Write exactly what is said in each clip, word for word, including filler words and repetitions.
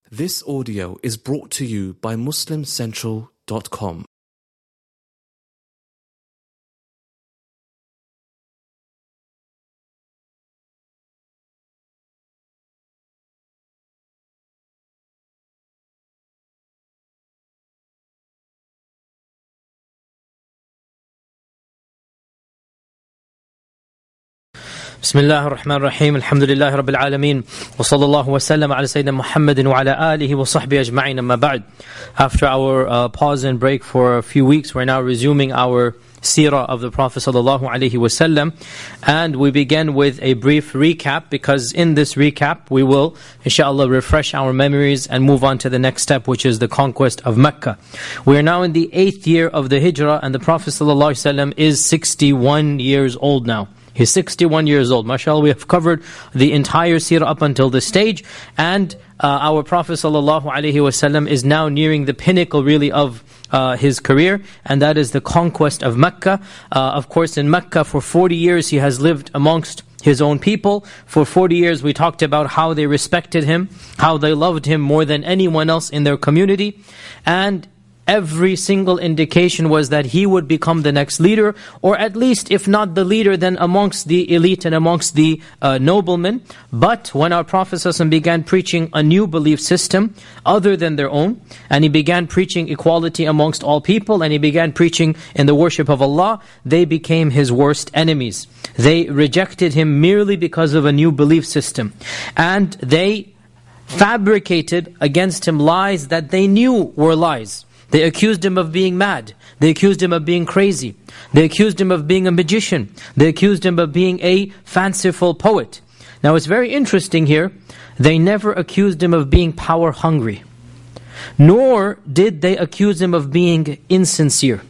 This audio is brought to you by Muslim Central dot com. بسم الله الرحمن الرحيم الحمد لله رب العالمين وصلى الله وسلم على سيدنا محمد وعلى آله وصحبه أجمعين أما بعد. After our uh, pause and break for a few weeks, we're now resuming our seerah of the Prophet sallallahu alaihi wasallam, and we begin with a brief recap, because in this recap we will inshallah refresh our memories and move on to the next step, which is the conquest of Mecca. We are now in the eighth year of the Hijrah, and the Prophet sallallahu alaihi wasallam is sixty-one years old now. He's sixty-one years old. MashaAllah, we have covered the entire seerah up until this stage, and uh, our Prophet ﷺ is now nearing the pinnacle really of uh, his career, and that is the conquest of Mecca. Uh, of course, in Mecca for forty years he has lived amongst his own people. For forty years we talked about how they respected him, how they loved him more than anyone else in their community, and every single indication was that he would become the next leader, or at least if not the leader, then amongst the elite and amongst the uh, noblemen. But when our Prophet ﷺ began preaching a new belief system other than their own, and he began preaching equality amongst all people, and he began preaching in the worship of Allah, they became his worst enemies. They rejected him merely because of a new belief system, and they fabricated against him lies that they knew were lies. They accused him of being mad. They accused him of being crazy. They accused him of being a magician. They accused him of being a fanciful poet. Now it's very interesting here, they never accused him of being power hungry. Nor did they accuse him of being insincere.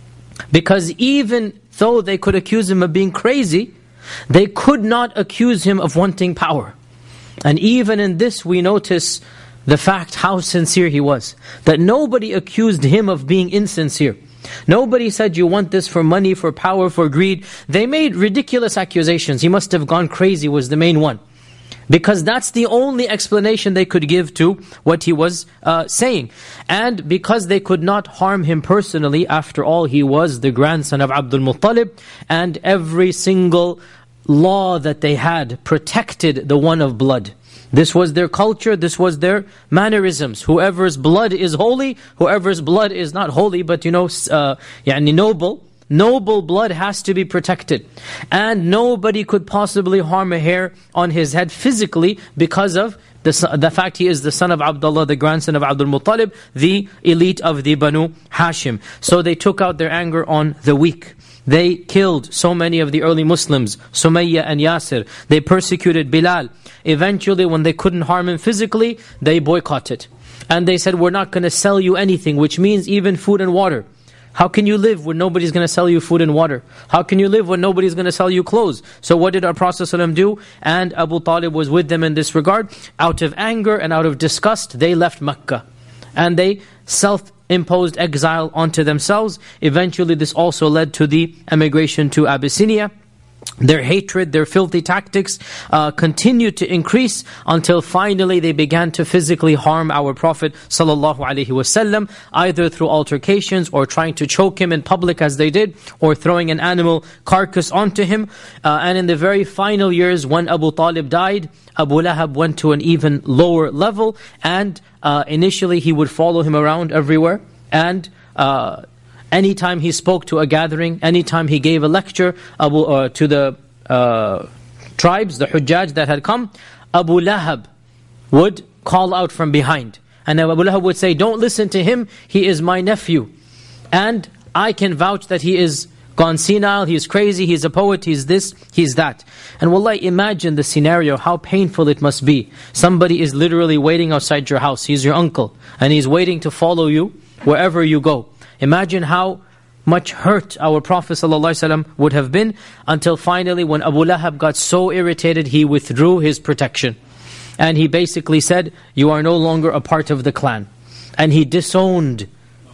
Because even though they could accuse him of being crazy, they could not accuse him of wanting power. And even in this we notice the fact how sincere he was. That nobody accused him of being insincere. Nobody said, you want this for money, for power, for greed. They made ridiculous accusations. He must have gone crazy was the main one. Because that's the only explanation they could give to what he was uh, saying. And because they could not harm him personally, after all he was the grandson of Abdul Muttalib, and every single law that they had protected the one of blood. This was their culture, this was their mannerisms. Whoever's blood is holy, whoever's blood is not holy, but you know, uh, yani noble, noble blood has to be protected. And nobody could possibly harm a hair on his head physically because of the, the fact he is the son of Abdullah, the grandson of Abdul Muttalib, the elite of the Banu Hashim. So they took out their anger on the weak. They killed so many of the early Muslims, Sumayya and Yasir. They persecuted Bilal. Eventually, when they couldn't harm him physically, they boycotted. And they said, we're not going to sell you anything, which means even food and water. How can you live when nobody's going to sell you food and water? How can you live when nobody's going to sell you clothes? So what did our Prophet ﷺ do? And Abu Talib was with them in this regard. Out of anger and out of disgust, they left Mecca. And they self-imposed exile onto themselves. Eventually this also led to the emigration to Abyssinia. Their hatred, their filthy tactics uh, continued to increase until finally they began to physically harm our Prophet sallallahu alaihi wasallam, either through altercations or trying to choke him in public as they did, or throwing an animal carcass onto him. Uh, and in the very final years when Abu Talib died, Abu Lahab went to an even lower level, and uh, initially he would follow him around everywhere, and uh, anytime he spoke to a gathering, anytime he gave a lecture Abu, uh, to the uh, tribes, the Hujjaj that had come, Abu Lahab would call out from behind. And Abu Lahab would say, don't listen to him, he is my nephew. And I can vouch that he is gone senile, he is crazy, he is a poet, he is this, he is that. And wallahi, imagine the scenario, how painful it must be. Somebody is literally waiting outside your house, he's your uncle, and he's waiting to follow you wherever you go. Imagine how much hurt our Prophet ﷺ would have been, until finally when Abu Lahab got so irritated, he withdrew his protection. And he basically said, you are no longer a part of the clan. And he disowned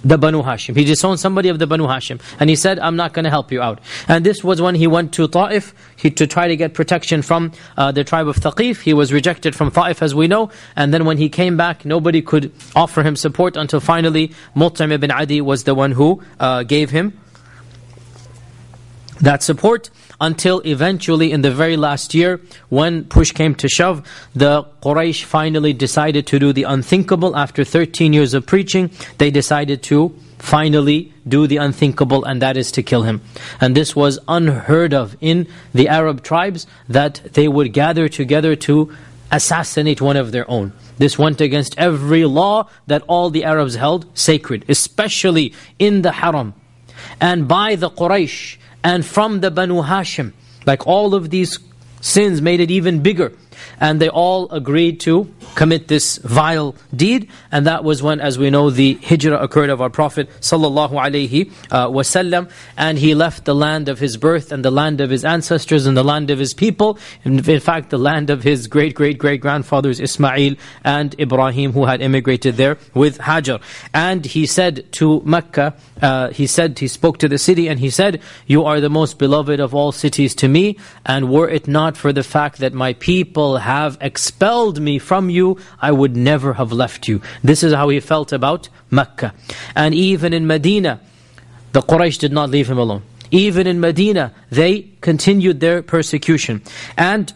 the Banu Hashim. He disowned somebody of the Banu Hashim. And he said, I'm not going to help you out. And this was when he went to Ta'if he, to try to get protection from uh, the tribe of Thaqif. He was rejected from Ta'if, as we know. And then when he came back, nobody could offer him support until finally Mut'im ibn Adi was the one who uh, gave him that support, until eventually in the very last year, when push came to shove, the Quraysh finally decided to do the unthinkable. After thirteen years of preaching, they decided to finally do the unthinkable, and that is to kill him. And this was unheard of in the Arab tribes, that they would gather together to assassinate one of their own. This went against every law that all the Arabs held sacred, especially in the Haram. And by the Quraysh, and from the Banu Hashim. Like all of these sins made it even bigger. And they all agreed to commit this vile deed. And that was when, as we know, the hijrah occurred of our Prophet sallallahu alaihi wasallam. And he left the land of his birth and the land of his ancestors and the land of his people. In, in fact, the land of his great-great-great-grandfathers Ismail and Ibrahim, who had immigrated there with Hajar. And he said to Mecca, uh, he said, he spoke to the city and he said, you are the most beloved of all cities to me. And were it not for the fact that my people have expelled me from you, I would never have left you. This is how he felt about Mecca. And even in Medina, the Quraysh did not leave him alone. Even in Medina, they continued their persecution. And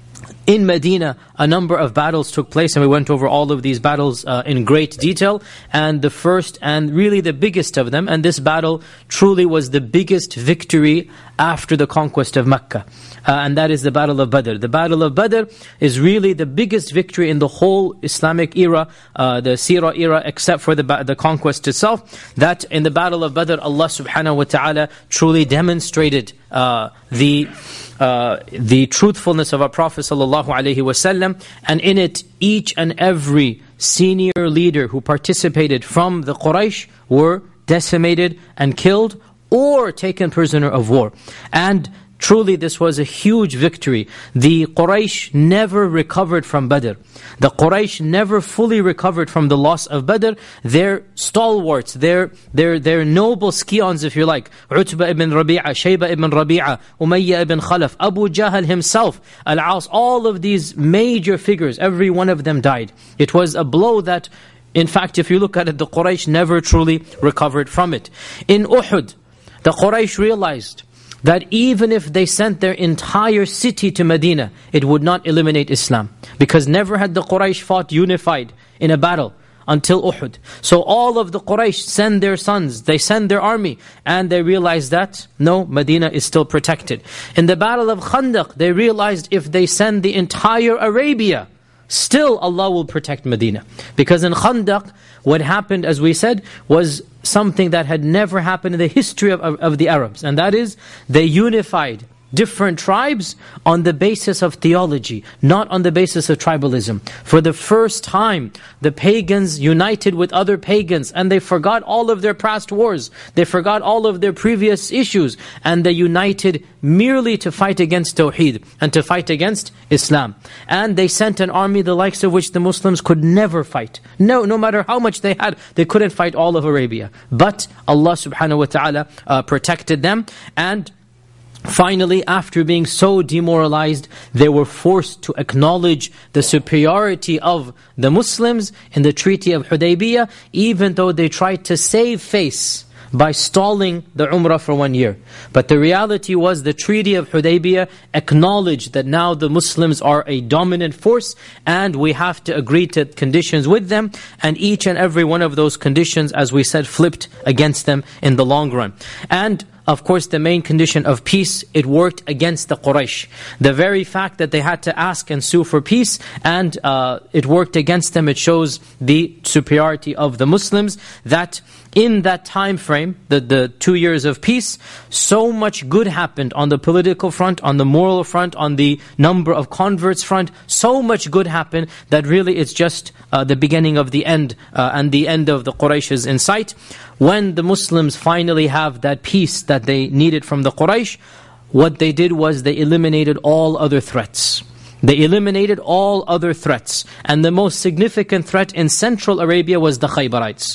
in Medina, a number of battles took place, and we went over all of these battles uh, in great detail. And the first and really the biggest of them, and this battle truly was the biggest victory after the conquest of Mecca. Uh, and that is the Battle of Badr. The Battle of Badr is really the biggest victory in the whole Islamic era, uh, the Seerah era, except for the the conquest itself. That in the Battle of Badr, Allah subhanahu wa ta'ala truly demonstrated uh, the uh, the truthfulness of our Prophet sallallahu alaihi wasallam. And in it, each and every senior leader who participated from the Quraysh were decimated and killed or taken prisoner of war. And truly this was a huge victory. The Quraysh never recovered from Badr. The Quraysh never fully recovered from the loss of Badr. Their stalwarts, their, their, their noble scions, if you like, Utbah ibn Rabi'ah, Shaybah ibn Rabi'ah, Umayyah ibn Khalaf, Abu Jahl himself, Al-As, all of these major figures, every one of them died. It was a blow that, in fact, if you look at it, the Quraysh never truly recovered from it. In Uhud, the Quraysh realized that even if they sent their entire city to Medina, it would not eliminate Islam. Because never had the Quraysh fought unified in a battle until Uhud. So all of the Quraysh send their sons, they send their army, and they realized that, no, Medina is still protected. In the Battle of Khandaq, they realized if they send the entire Arabia, still Allah will protect Medina. Because in Khandaq, what happened, as we said, was something that had never happened in the history of, of, of the Arabs. And that is, they unified different tribes on the basis of theology, not on the basis of tribalism. For the first time, the pagans united with other pagans, and they forgot all of their past wars. They forgot all of their previous issues, and they united merely to fight against Tawheed and to fight against Islam. And they sent an army the likes of which the Muslims could never fight. No, no matter how much they had, they couldn't fight all of Arabia. But Allah subhanahu wa ta'ala uh, protected them. And finally, after being so demoralized, they were forced to acknowledge the superiority of the Muslims in the Treaty of Hudaybiyah, even though they tried to save face by stalling the Umrah for one year. But the reality was the Treaty of Hudaybiyah acknowledged that now the Muslims are a dominant force and we have to agree to conditions with them. And each and every one of those conditions, as we said, flipped against them in the long run. And of course, the main condition of peace, it worked against the Quraysh. The very fact that they had to ask and sue for peace, and uh, it worked against them, it shows the superiority of the Muslims, that in that time frame, the, the two years of peace, so much good happened on the political front, on the moral front, on the number of converts front. So much good happened that really it's just uh, the beginning of the end, uh, and the end of the Quraysh is in sight. When the Muslims finally have that peace that they needed from the Quraysh, what they did was they eliminated all other threats. They eliminated all other threats. And the most significant threat in Central Arabia was the Khaybarites.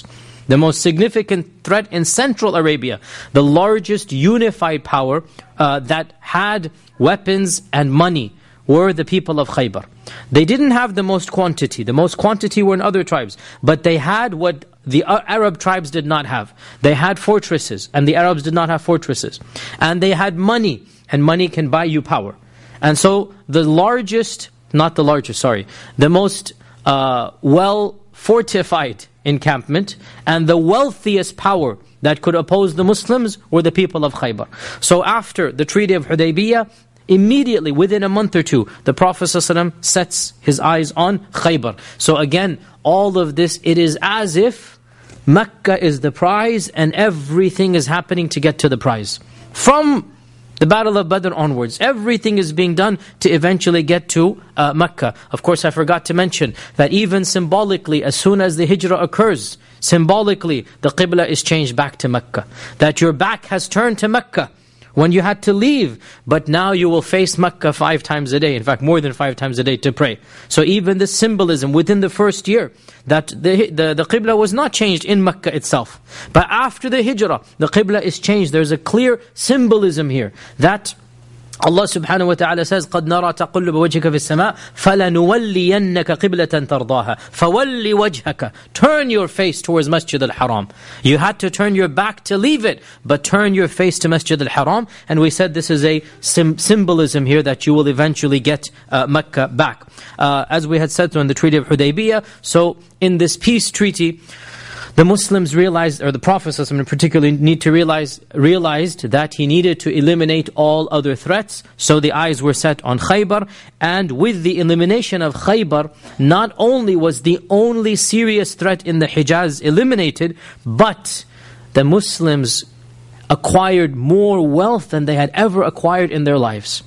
the most significant threat in Central Arabia, the largest unified power uh, that had weapons and money, were the people of Khaybar. They didn't have the most quantity. The most quantity were in other tribes. But they had what the Arab tribes did not have. They had fortresses, and the Arabs did not have fortresses. And they had money, and money can buy you power. And so the largest, not the largest, sorry, the most uh, well-fortified encampment and the wealthiest power that could oppose the Muslims were the people of Khaybar. So after the Treaty of Hudaybiyah, immediately, within a month or two, the Prophet ﷺ sets his eyes on Khaybar. So again, all of this, it is as if Mecca is the prize and everything is happening to get to the prize. From the Battle of Badr onwards, everything is being done to eventually get to uh, Mecca. Of course, I forgot to mention that even symbolically, as soon as the hijrah occurs, symbolically, the qibla is changed back to Mecca. That your back has turned to Mecca when you had to leave, but now you will face Mecca five times a day, in fact more than five times a day to pray. So even the symbolism within the first year, that the, the, the Qibla was not changed in Mecca itself. But after the Hijrah, the Qibla is changed. There's a clear symbolism here, that Allah subhanahu wa ta'ala says, قَدْ نَرَى تَقُلُّبَ وَجْهِكَ فِي السَّمَاءِ فَلَنُوَلِّيَنَّكَ قِبْلَةً تَرْضَاهَا فَوَلِّ وَجْهَكَ. Turn your face towards Masjid al-Haram. You had to turn your back to leave it, but turn your face to Masjid al-Haram. And we said this is a sim symbolism here that you will eventually get uh, Mecca back. Uh, as we had said in the Treaty of Hudaybiyah, so in this peace treaty, the Muslims realized, or the Prophet ﷺ in particular, need to realize, realized that he needed to eliminate all other threats. So the eyes were set on Khaybar. And with the elimination of Khaybar, not only was the only serious threat in the Hijaz eliminated, but the Muslims acquired more wealth than they had ever acquired in their lives.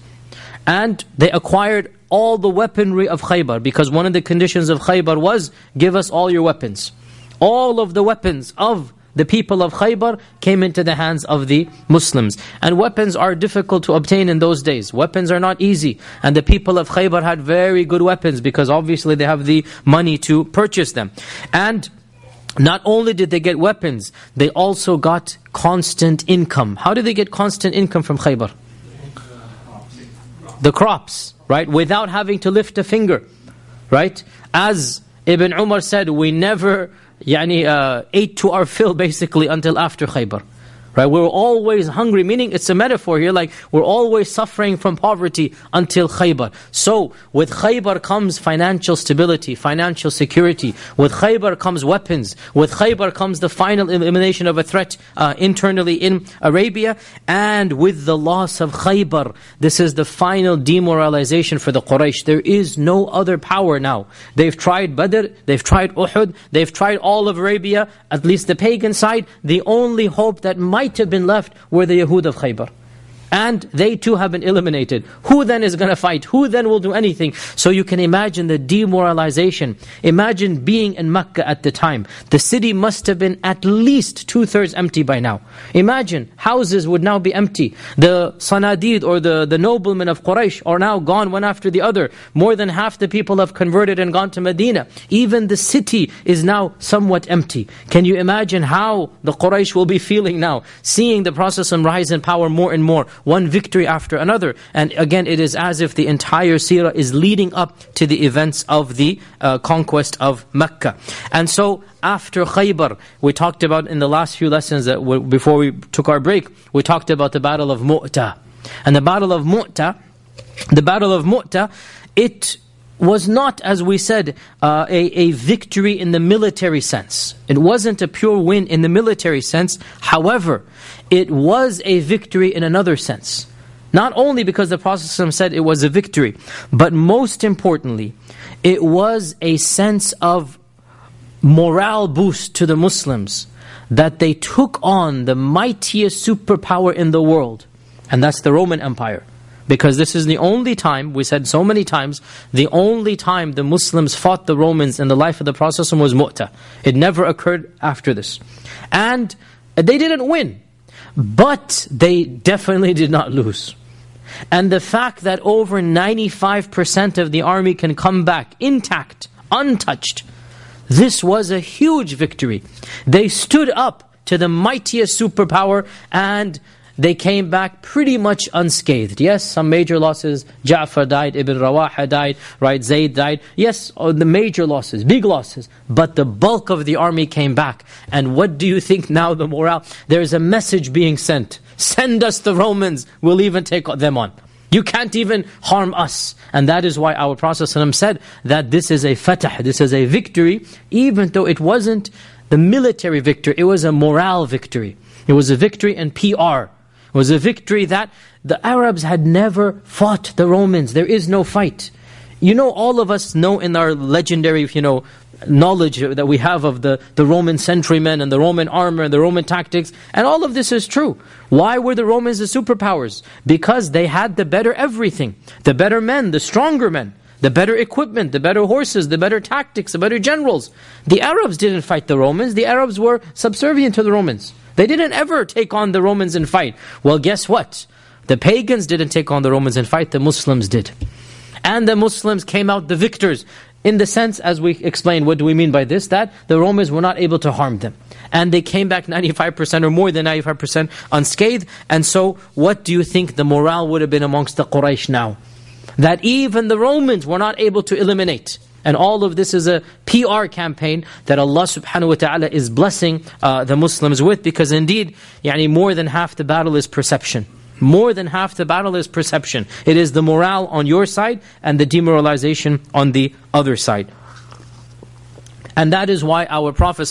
And they acquired all the weaponry of Khaybar, because one of the conditions of Khaybar was, give us all your weapons. All of the weapons of the people of Khaybar came into the hands of the Muslims. And weapons are difficult to obtain in those days. Weapons are not easy. And the people of Khaybar had very good weapons, because obviously they have the money to purchase them. And not only did they get weapons, they also got constant income. How did they get constant income from Khaybar? The crops, right? Without having to lift a finger, right? As Ibn Umar said, we never Yani, uh, ate to our fill basically until after Khaybar. Right? We were always hungry, meaning it's a metaphor here, like we're always suffering from poverty until Khaybar. So, with Khaybar comes financial stability, financial security. With Khaybar comes weapons. With Khaybar comes the final elimination of a threat uh, internally in Arabia. And with the loss of Khaybar, this is the final demoralization for the Quraysh. There is no other power now. They've tried Badr, they've tried Uhud, they've tried all of Arabia, at least the pagan side. The only hope that might might have been left were the Yahud of Khaybar. And they too have been eliminated. Who then is going to fight? Who then will do anything? So you can imagine the demoralization. Imagine being in Mecca at the time. The city must have been at least two-thirds empty by now. Imagine, houses would now be empty. The Sanadid, or the, the noblemen of Quraysh, are now gone one after the other. More than half the people have converted and gone to Medina. Even the city is now somewhat empty. Can you imagine how the Quraysh will be feeling now, seeing the Prophet rise in power more and more? One victory after another. And again, it is as if the entire seerah is leading up to the events of the uh, conquest of Mecca. And so, after Khaybar, we talked about in the last few lessons, that we, before we took our break, we talked about the Battle of Mu'tah. And the Battle of Mu'tah, the Battle of Mu'tah, it was not, as we said, uh, a, a victory in the military sense. It wasn't a pure win in the military sense. However, it was a victory in another sense. Not only because the Prophet ﷺ said it was a victory, but most importantly, it was a sense of morale boost to the Muslims, that they took on the mightiest superpower in the world, and that's the Roman Empire. Because this is the only time, we said so many times, the only time the Muslims fought the Romans in the life of the Prophet ﷺ was Mu'tah. It never occurred after this. And they didn't win, but they definitely did not lose. And the fact that over ninety-five percent of the army can come back intact, untouched, This was a huge victory. They stood up to the mightiest superpower and they came back pretty much unscathed. Yes, some major losses. Ja'far died, Ibn Rawaha died, right? Zayd died. Yes, the major losses, big losses. But the bulk of the army came back. And what do you think now the morale? There's a message being sent. Send us the Romans, we'll even take them on. You can't even harm us. And that is why our Prophet ﷺ said that this is a fatah, this is a victory, even though it wasn't the military victory, it was a morale victory. It was a victory in P R. It was a victory that the Arabs had never fought the Romans. There is no fight. You know, all of us know in our legendary, you know, knowledge that we have of the, the Roman sentrymen and the Roman armor and the Roman tactics, and all of this is true. Why were the Romans the superpowers? Because they had the better everything. The better men, the stronger men, the better equipment, the better horses, the better tactics, the better generals. The Arabs didn't fight the Romans. The Arabs were subservient to the Romans. They didn't ever take on the Romans and fight. Well, guess what? The pagans didn't take on the Romans and fight, the Muslims did. And the Muslims came out the victors. In the sense, as we explained, what do we mean by this? That the Romans were not able to harm them. And they came back ninety-five percent or more than ninety-five percent unscathed. And so, what do you think the morale would have been amongst the Quraysh now? That even the Romans were not able to eliminate. And all of this is a P R campaign that Allah subhanahu wa ta'ala is blessing uh, the Muslims with, because indeed, yani more than half the battle is perception. More than half the battle is perception. It is the morale on your side and the demoralization on the other side. And that is why our Prophet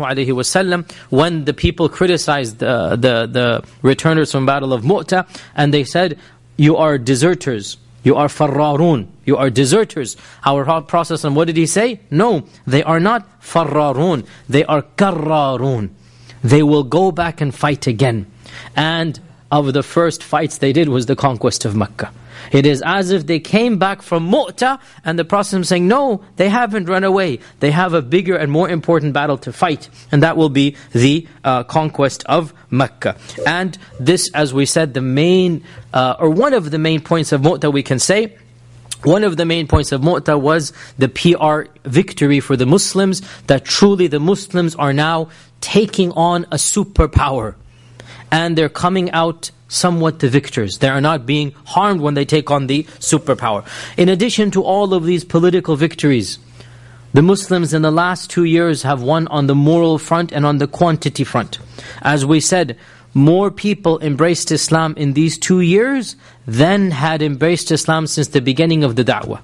ﷺ, when the people criticized the, the, the returners from Battle of Mu'tah, and they said, you are deserters, you are farrarun, you are deserters. Our Prophet ﷺ, what did he say? No, they are not farrarun, they are karrarun. They will go back and fight again. And of the first fights they did was the conquest of Mecca. It is as if they came back from Mu'tah, and the Prophet is saying, no, they haven't run away. They have a bigger and more important battle to fight, and that will be the uh, conquest of Mecca. And this, as we said, the main, uh, or one of the main points of Mu'tah we can say, one of the main points of Mu'tah was the P R victory for the Muslims, that truly the Muslims are now taking on a superpower. And they're coming out somewhat the victors. They are not being harmed when they take on the superpower. In addition to all of these political victories, the Muslims in the last two years have won on the moral front and on the quantity front. As we said, more people embraced Islam in these two years than had embraced Islam since the beginning of the da'wah.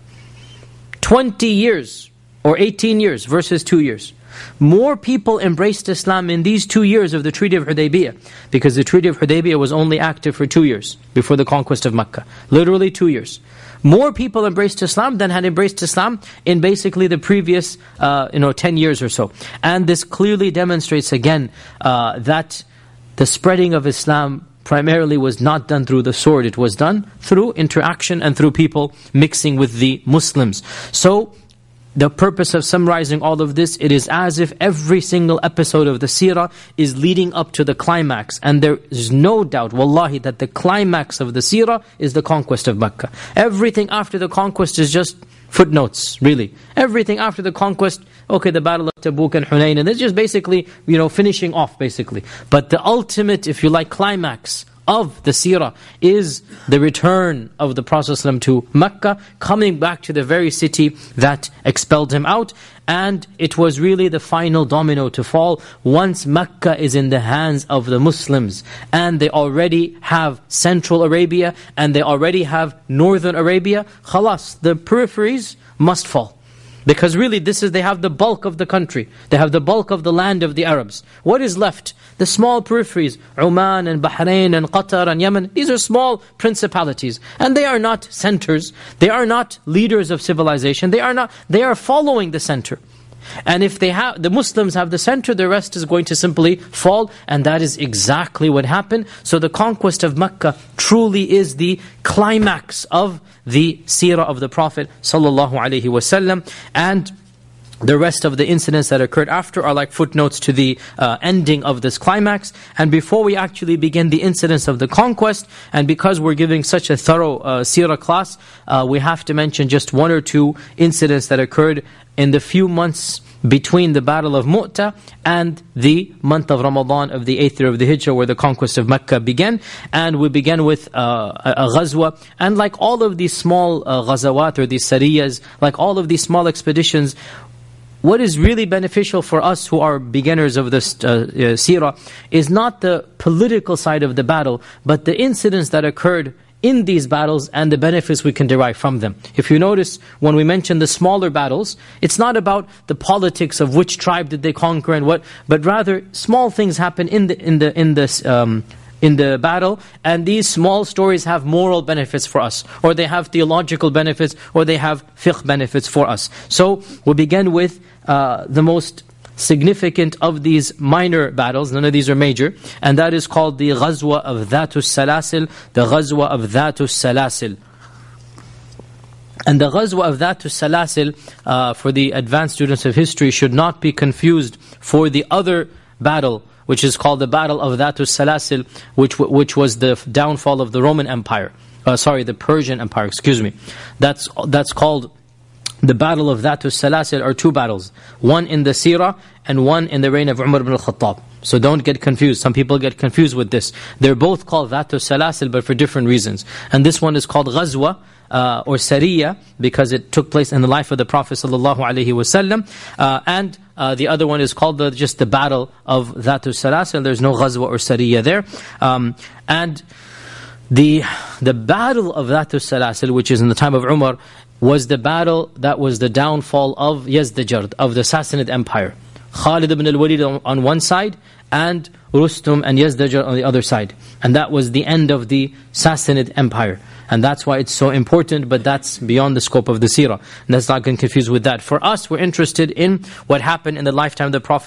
twenty years or eighteen years versus two years. More people embraced Islam in these two years of the Treaty of Hudaybiyah, because the Treaty of Hudaybiyah was only active for two years before the conquest of Mecca. Literally two years. More people embraced Islam than had embraced Islam in basically the previous uh, you know, ten years or so. And this clearly demonstrates again uh, that the spreading of Islam primarily was not done through the sword. It was done through interaction and through people mixing with the Muslims. So, the purpose of summarizing all of this, it is as if every single episode of the seerah is leading up to the climax. And there is no doubt, wallahi, that the climax of the seerah is the conquest of Mecca. Everything after the conquest is just footnotes, really. Everything after the conquest, okay, the battle of Tabuk and Hunayn, and it's just basically, you know, finishing off, basically. But the ultimate, if you like, climax of the seerah is the return of the Prophet ﷺ to Mecca, coming back to the very city that expelled him out. And it was really the final domino to fall once Mecca is in the hands of the Muslims. And they already have Central Arabia and they already have Northern Arabia. Khalas, the peripheries must fall. Because really this is, they have the bulk of the country. They have the bulk of the land of the Arabs. What is left? The small peripheries, Oman and Bahrain and Qatar and Yemen, these are small principalities. And they are not centers. They are not leaders of civilization. They are not, they are following the center. And if they have, the Muslims have the center, the rest is going to simply fall. And that is exactly what happened. So the conquest of Mecca truly is the climax of the seerah of the Prophet sallallahu alaihi wasallam. And the rest of the incidents that occurred after are like footnotes to the uh, ending of this climax. And before we actually begin the incidents of the conquest, and because we're giving such a thorough uh, seerah class, uh, we have to mention just one or two incidents that occurred in the few months between the Battle of Mu'tah and the month of Ramadan of the eighth year of the Hijrah, where the conquest of Mecca began. And we began with uh, a, a ghazwa. And like all of these small uh, ghazawat or these sariyas, like all of these small expeditions, what is really beneficial for us who are beginners of this uh, uh, seerah is not the political side of the battle, but the incidents that occurred in these battles and the benefits we can derive from them. If you notice, when we mention the smaller battles, it's not about the politics of which tribe did they conquer and what, but rather small things happen in the in the in this um, in the battle, and these small stories have moral benefits for us, or they have theological benefits, or they have fiqh benefits for us. So we begin with uh, the most significant of these minor battles, none of these are major, and that is called the Ghazwa of Dhatus Salasil, the Ghazwa of Dhatus Salasil. And the Ghazwa of Dhatus Salasil, uh, for the advanced students of history, should not be confused for the other battle, which is called the Battle of Dhatus Salasil, which which was the downfall of the Roman Empire. Uh, sorry, the Persian Empire, excuse me. That's that's called the Battle of Dhatus Salasil, are two battles. One in the Seerah and one in the reign of Umar ibn al-Khattab. So don't get confused. Some people get confused with this. They're both called Dhatus Salasil, but for different reasons. And this one is called Ghazwa, uh, or Sariya, because it took place in the life of the Prophet ﷺ. Uh, and uh, the other one is called the, just the Battle of Dhatus Salasil. There's no Ghazwa or Sariya there. Um, and the the Battle of Dhatus Salasil, which is in the time of Umar, was the battle that was the downfall of Yazdajird, of the Sassanid Empire. Khalid ibn al-Walid on, on one side, and Rustum and Yazdajird on the other side. And that was the end of the Sassanid Empire. And that's why it's so important, but that's beyond the scope of the seerah. And let's not get confused with that. For us, we're interested in what happened in the lifetime of the Prophet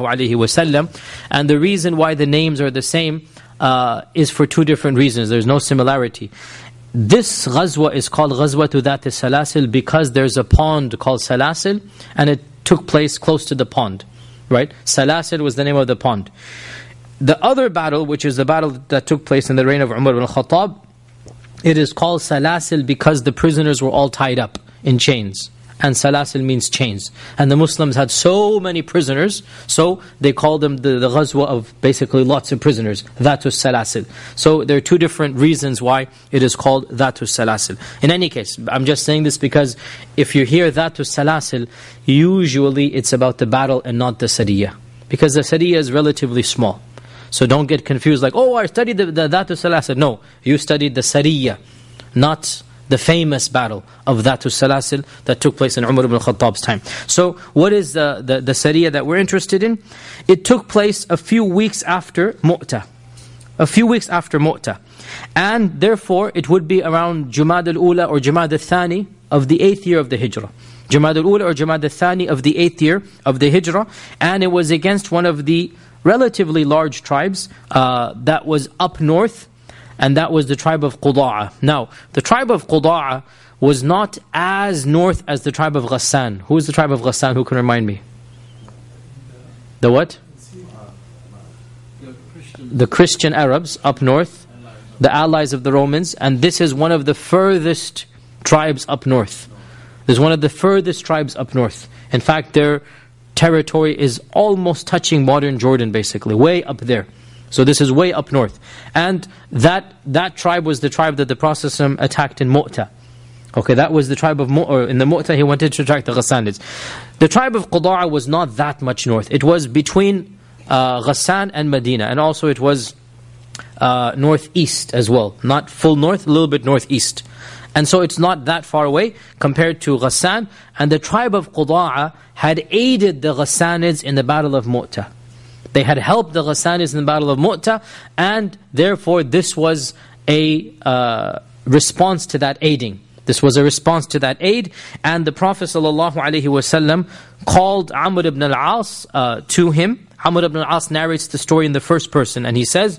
ﷺ. And the reason why the names are the same uh, is for two different reasons. There's no similarity. This ghazwa is called Ghazwatu Dhat Salasil because there's a pond called Salasil, and it took place close to the pond. Right? Salasil was the name of the pond. The other battle, which is the battle that took place in the reign of Umar ibn al-Khattab, it is called Salasil because the prisoners were all tied up in chains. And Salasil means chains. And the Muslims had so many prisoners, so they called them the, the ghazwa of basically lots of prisoners, Dhatus Salasil. So there are two different reasons why it is called Dhatus Salasil. In any case, I'm just saying this because if you hear Dhatus Salasil, usually it's about the battle and not the Sariyah. Because the Sariyah is relatively small. So don't get confused like, oh, I studied the, the Dhatus Salasil. No, you studied the Sariyah, not the famous battle of Dhatus Salasil that took place in Umar ibn al-Khattab's time. So what is the, the, the Sariyah that we're interested in? It took place a few weeks after Mu'tah. A few weeks after Mu'tah. And therefore, it would be around Jumad al-Ula or Jumad al-Thani of the eighth year of the Hijrah. Jumad al-Ula or Jumad al-Thani of the eighth year of the Hijrah. And it was against one of the relatively large tribes uh, that was up north, and that was the tribe of Quda'a. Now, the tribe of Quda'a was not as north as the tribe of Ghassan. Who is the tribe of Ghassan? Who can remind me? The what? The Christian Arabs up north, the allies of the Romans, and this is one of the furthest tribes up north. This is one of the furthest tribes up north. In fact, their territory is almost touching modern Jordan, basically, way up there. So this is way up north. And that that tribe was the tribe that the Prophet ﷺ attacked in Mu'tah. Okay, that was the tribe of Mu'tah. In the Mu'tah, he wanted to attack the Ghassanids. The tribe of Quda'a was not that much north. It was between uh, Ghassan and Medina. And also it was uh, northeast as well. Not full north, a little bit northeast. And so it's not that far away compared to Ghassan. And the tribe of Quda'a had aided the Ghassanids in the battle of Mu'tah. They had helped the Ghassanids in the battle of Mu'tah, and therefore this was a uh, response to that aiding. This was a response to that aid, and the Prophet ﷺ called Amr ibn al-As uh, to him. Amr ibn al-As narrates the story in the first person, and he says,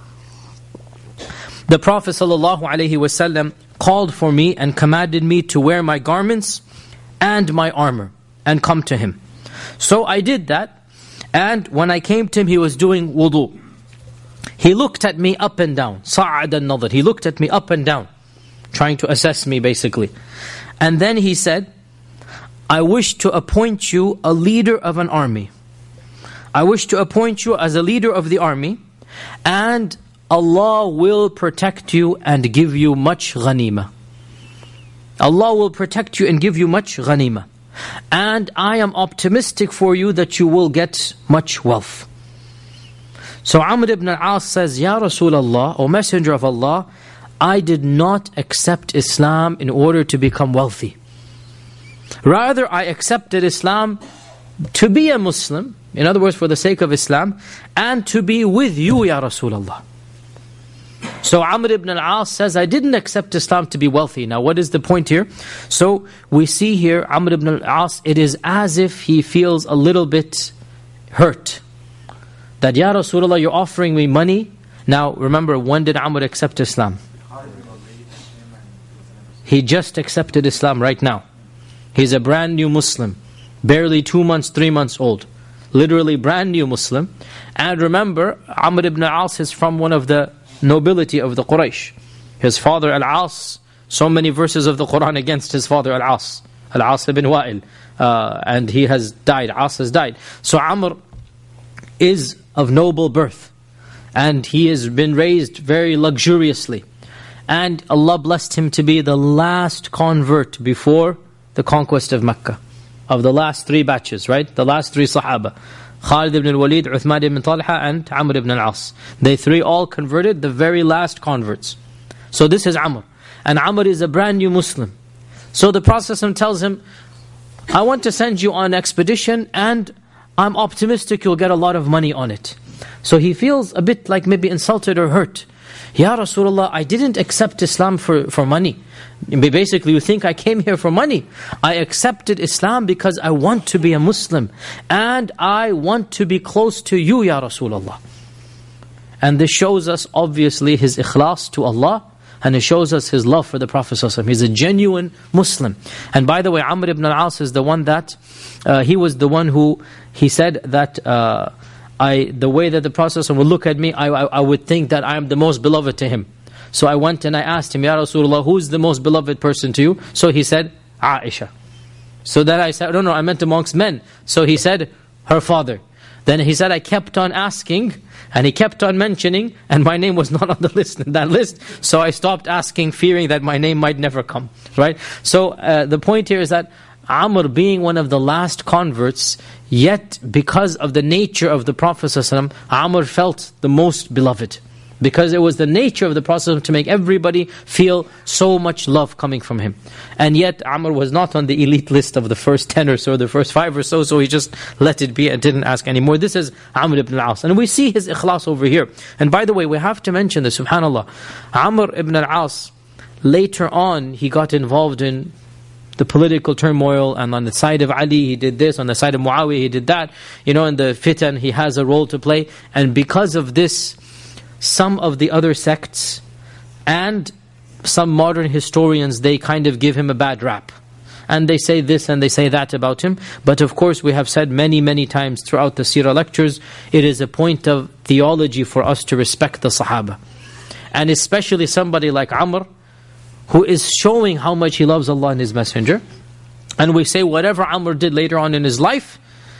the Prophet ﷺ called for me and commanded me to wear my garments and my armor, and come to him. So I did that. And when I came to him, he was doing wudu. He looked at me up and down. Sa'ad al-nadhr. He looked at me up and down, trying to assess me basically. And then he said, I wish to appoint you a leader of an army. I wish to appoint you as a leader of the army, and Allah will protect you and give you much ghanima. Allah will protect you and give you much ghanima. And I am optimistic for you that you will get much wealth. So Amr ibn al-As says, Ya Rasulullah, O Messenger of Allah, I did not accept Islam in order to become wealthy. Rather, I accepted Islam to be a Muslim, in other words, for the sake of Islam, and to be with you, Ya Rasulullah. So Amr ibn al-As says, I didn't accept Islam to be wealthy. Now what is the point here? So we see here, Amr ibn al-As, it is as if he feels a little bit hurt. That, Ya Rasulullah, you're offering me money. Now remember, when did Amr accept Islam? He just accepted Islam right now. He's a brand new Muslim. Barely two months, three months old. Literally brand new Muslim. And remember, Amr ibn al-As is from one of the nobility of the Quraysh. His father Al-As, so many verses of the Quran against his father Al-As. Al-As ibn Wa'il. Uh, and he has died, As has died. So Amr is of noble birth. And he has been raised very luxuriously. And Allah blessed him to be the last convert before the conquest of Mecca. Of the last three batches, right? The last three Sahaba. Khalid ibn al-Walid, Uthman ibn Talha, and Amr ibn al-As. They three all converted, the very last converts. So this is Amr. And Amr is a brand new Muslim. So the Prophet tells him, I want to send you on an expedition and I'm optimistic you'll get a lot of money on it. So he feels a bit like maybe insulted or hurt. Ya Rasulullah, I didn't accept Islam for, for money. Basically, you think I came here for money. I accepted Islam because I want to be a Muslim. And I want to be close to you, Ya Rasulullah. And this shows us, obviously, his ikhlas to Allah. And it shows us his love for the Prophet ﷺ. He's a genuine Muslim. And by the way, Amr ibn al-As is the one that, uh, he was the one who, he said that, uh, I, the way that the Prophet ﷺ would look at me, I, I, I would think that I am the most beloved to him. So I went and I asked him, Ya Rasulullah, who's the most beloved person to you? So he said, Aisha. So then I said, no, no, I meant amongst men. So he said, her father. Then he said, I kept on asking, and he kept on mentioning, and my name was not on the list, in that list. So I stopped asking, fearing that my name might never come. Right? So uh, the point here is that Amr, being one of the last converts, yet because of the nature of the Prophet ﷺ, Amr felt the most beloved. Because it was the nature of the Prophet to make everybody feel so much love coming from him. And yet Amr was not on the elite list of the first ten or so, the first five or so, so he just let it be and didn't ask anymore. This is Amr ibn al-As. And we see his ikhlas over here. And by the way, we have to mention this, subhanAllah. Amr ibn al-As, later on, he got involved in the political turmoil, and on the side of Ali he did this, on the side of Muawiyah he did that. You know, in the fitan he has a role to play. And because of this, some of the other sects and some modern historians, they kind of give him a bad rap. And they say this and they say that about him. But of course we have said many, many times throughout the Seerah lectures, it is a point of theology for us to respect the Sahaba. And especially somebody like Amr, who is showing how much he loves Allah and His Messenger. And we say whatever Amr did later on in his life,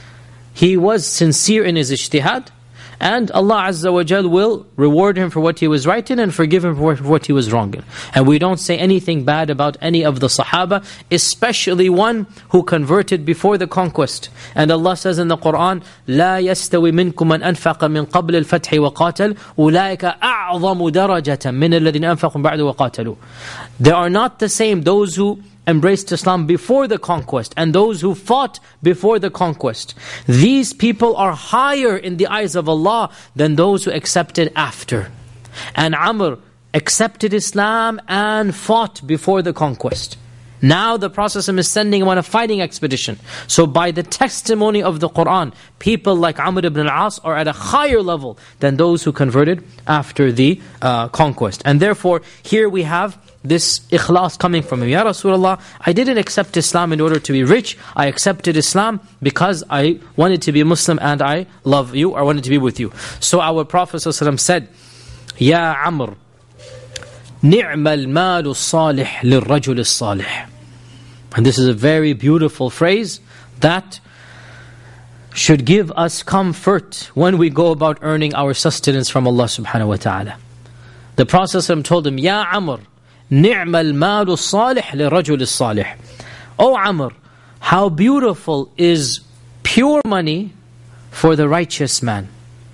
he was sincere in his ijtihad. And Allah Azza wa Jal will reward him for what he was right in and forgive him for what he was wrong in. And we don't say anything bad about any of the Sahaba, especially one who converted before the conquest. And Allah says in the Quran, لا يستوي منكم من أنفق من قبل الفتح وقاتل أولئك أعظم درجة من الذين أنفقوا بعد وقاتلوا. They are not the same, those who embraced Islam before the conquest and those who fought before the conquest. These people are higher in the eyes of Allah than those who accepted after. And Amr accepted Islam and fought before the conquest. Now the Prophet is sending him on a fighting expedition. So by the testimony of the Quran, people like Amr ibn al-As are at a higher level than those who converted after the uh, conquest. And therefore, here we have this ikhlas coming from him. Ya Rasulullah, I didn't accept Islam in order to be rich. I accepted Islam because I wanted to be a Muslim and I love you, or I wanted to be with you. So our Prophet ﷺ said, Ya Amr, ni'mal malu salih lirrajul salih. And this is a very beautiful phrase that should give us comfort when we go about earning our sustenance from Allah subhanahu wa ta'ala. The Prophet told him, Ya Amr, ni'mal malu salih li rajul salih. O Amr, how beautiful is pure money for the righteous man.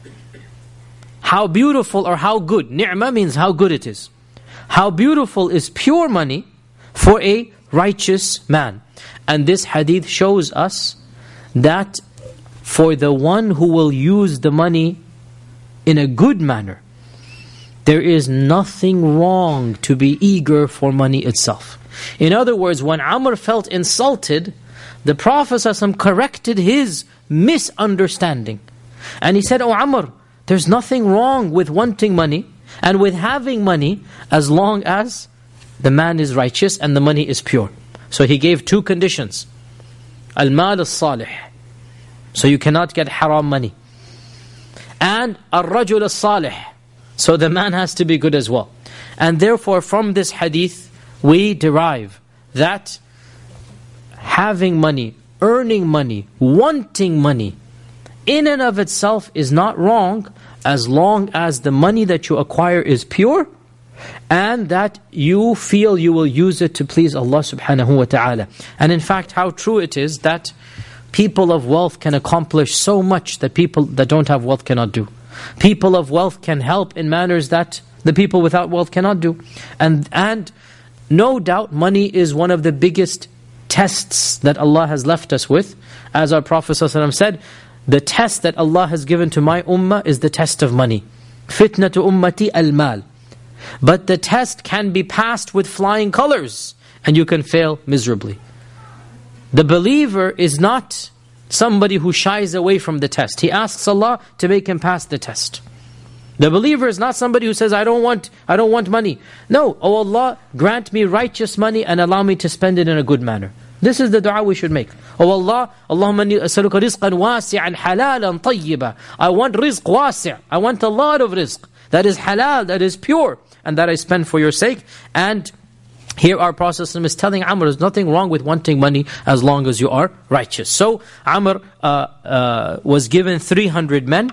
How beautiful or how good. Ni'ma means how good it is. How beautiful is pure money for a righteous man. And this hadith shows us that for the one who will use the money in a good manner, there is nothing wrong to be eager for money itself. In other words, when Amr felt insulted, the Prophet ﷺ corrected his misunderstanding. And he said, Oh Amr, there's nothing wrong with wanting money and with having money as long as the man is righteous and the money is pure. So he gave two conditions. Al-mal al-salih. So you cannot get haram money. And al-rajul al-salih. So the man has to be good as well. And therefore from this hadith we derive that having money, earning money, wanting money in and of itself is not wrong as long as the money that you acquire is pure and that you feel you will use it to please Allah subhanahu wa ta'ala. And in fact, how true it is that people of wealth can accomplish so much that people that don't have wealth cannot do. People of wealth can help in manners that the people without wealth cannot do. And, and no doubt money is one of the biggest tests that Allah has left us with. As our Prophet ﷺ said, the test that Allah has given to my ummah is the test of money. Fitnatu ummati al-mal. But the test can be passed with flying colors and you can fail miserably. The believer is not somebody who shies away from the test. He asks Allah to make him pass the test. The believer is not somebody who says, I don't want, I don't want money. No, oh Allah, grant me righteous money and allow me to spend it in a good manner. This is the dua we should make. Oh Allah, Allahumma inni as'aluka rizqan wasi'an halalan tayyiba. I want rizq wasi'. I want a lot of rizq. That is halal, that is pure. And that I spend for your sake. And here our Prophet is telling Amr, there's nothing wrong with wanting money as long as you are righteous. So Amr uh, uh, was given three hundred men.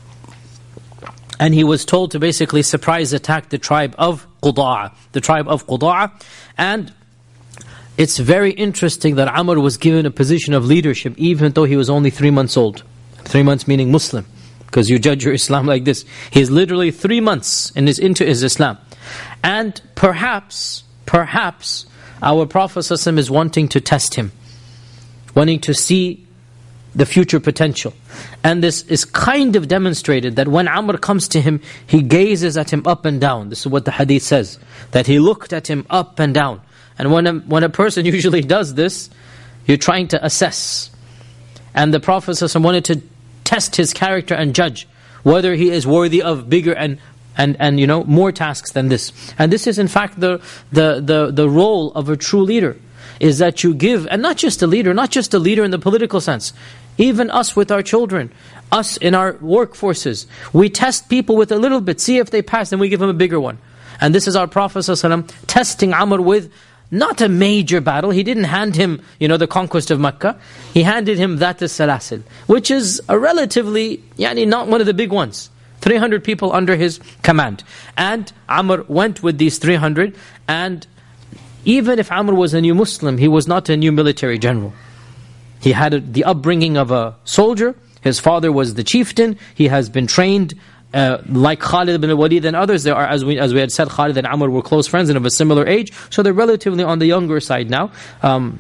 And he was told to basically surprise attack the tribe of Quda'a. The tribe of Quda'a. And it's very interesting that Amr was given a position of leadership even though he was only three months old. Three months meaning Muslim. Because you judge your Islam like this. He is literally three months and is into his Islam. And perhaps, perhaps, our Prophet ﷺ is wanting to test him. Wanting to see the future potential. And this is kind of demonstrated that when Amr comes to him, he gazes at him up and down. This is what the hadith says. That he looked at him up and down. And when a, when a person usually does this, you're trying to assess. And the Prophet ﷺ wanted to test his character and judge whether he is worthy of bigger and and and you know more tasks than this. And this is in fact the the the the role of a true leader, is that you give, and not just a leader, not just a leader in the political sense, even us with our children, us in our workforces, we test people with a little bit, see if they pass, and we give them a bigger one. And this is our Prophet ﷺ testing Amr with not a major battle. He didn't hand him, you know, the conquest of Mecca. He handed him Dhat al-Salasil, which is a relatively, yani not one of the big ones. three hundred people under his command. And Amr went with these three hundred, and even if Amr was a new Muslim, he was not a new military general. He had a, the upbringing of a soldier. His father was the chieftain. He has been trained Uh, like Khalid ibn Walid and others. There are, as we as we had said, Khalid and Amr were close friends and of a similar age, so they're relatively on the younger side now. Um,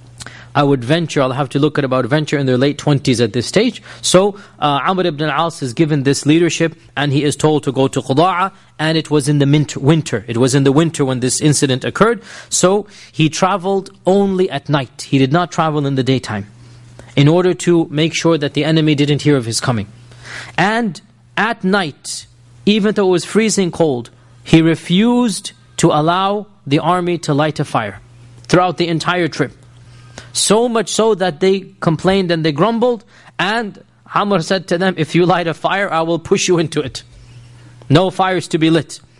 I would venture, I'll have to look at about venture in their late twenties at this stage. So uh, Amr ibn al-As is given this leadership, and he is told to go to Quda'a, and it was in the winter. It was in the winter when this incident occurred. So he traveled only at night. He did not travel in the daytime, in order to make sure that the enemy didn't hear of his coming. And at night, even though it was freezing cold, he refused to allow the army to light a fire throughout the entire trip. So much so that they complained and they grumbled, and Amr said to them, if you light a fire, I will push you into it. No fires to be lit.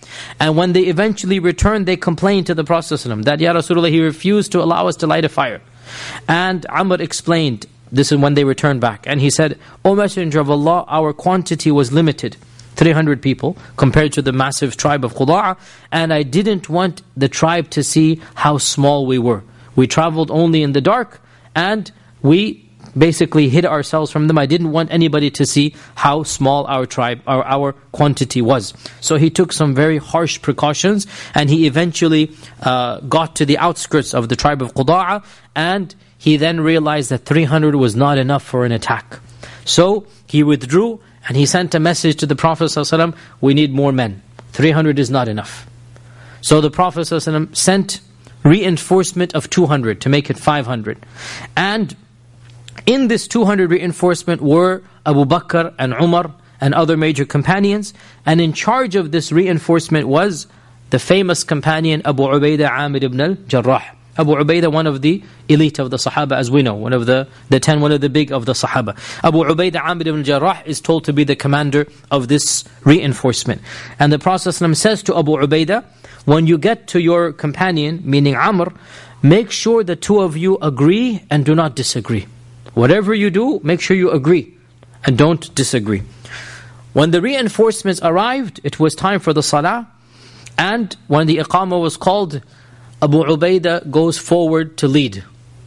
And when they eventually returned, they complained to the Prophet ﷺ that, Ya Rasulullah, he refused to allow us to light a fire. And Amr explained, this is when they returned back, and he said, O Messenger of Allah, our quantity was limited, three hundred people, compared to the massive tribe of Qudaa, and I didn't want the tribe to see how small we were. We traveled only in the dark, and we basically hid ourselves from them. I didn't want anybody to see how small our tribe, or our quantity was. So he took some very harsh precautions, and he eventually uh, got to the outskirts of the tribe of Qudaa, and he then realized that three hundred was not enough for an attack. So he withdrew, and he sent a message to the Prophet ﷺ, we need more men. three hundred is not enough. So the Prophet ﷺ sent reinforcement of two hundred to make it five hundred. And in this two hundred reinforcement were Abu Bakr and Umar and other major companions. And in charge of this reinforcement was the famous companion Abu Ubaidah Amir ibn al-Jarrah. Abu Ubaidah, one of the elite of the Sahaba, as we know, one of the, the ten, one of the big of the Sahaba. Abu Ubaidah Amir ibn al-Jarrah is told to be the commander of this reinforcement. And the Prophet ﷺ says to Abu Ubaidah, when you get to your companion, meaning Amr, make sure the two of you agree and do not disagree. Whatever you do, make sure you agree and don't disagree. When the reinforcements arrived, it was time for the salah. And when the iqamah was called, Abu Ubaidah goes forward to lead.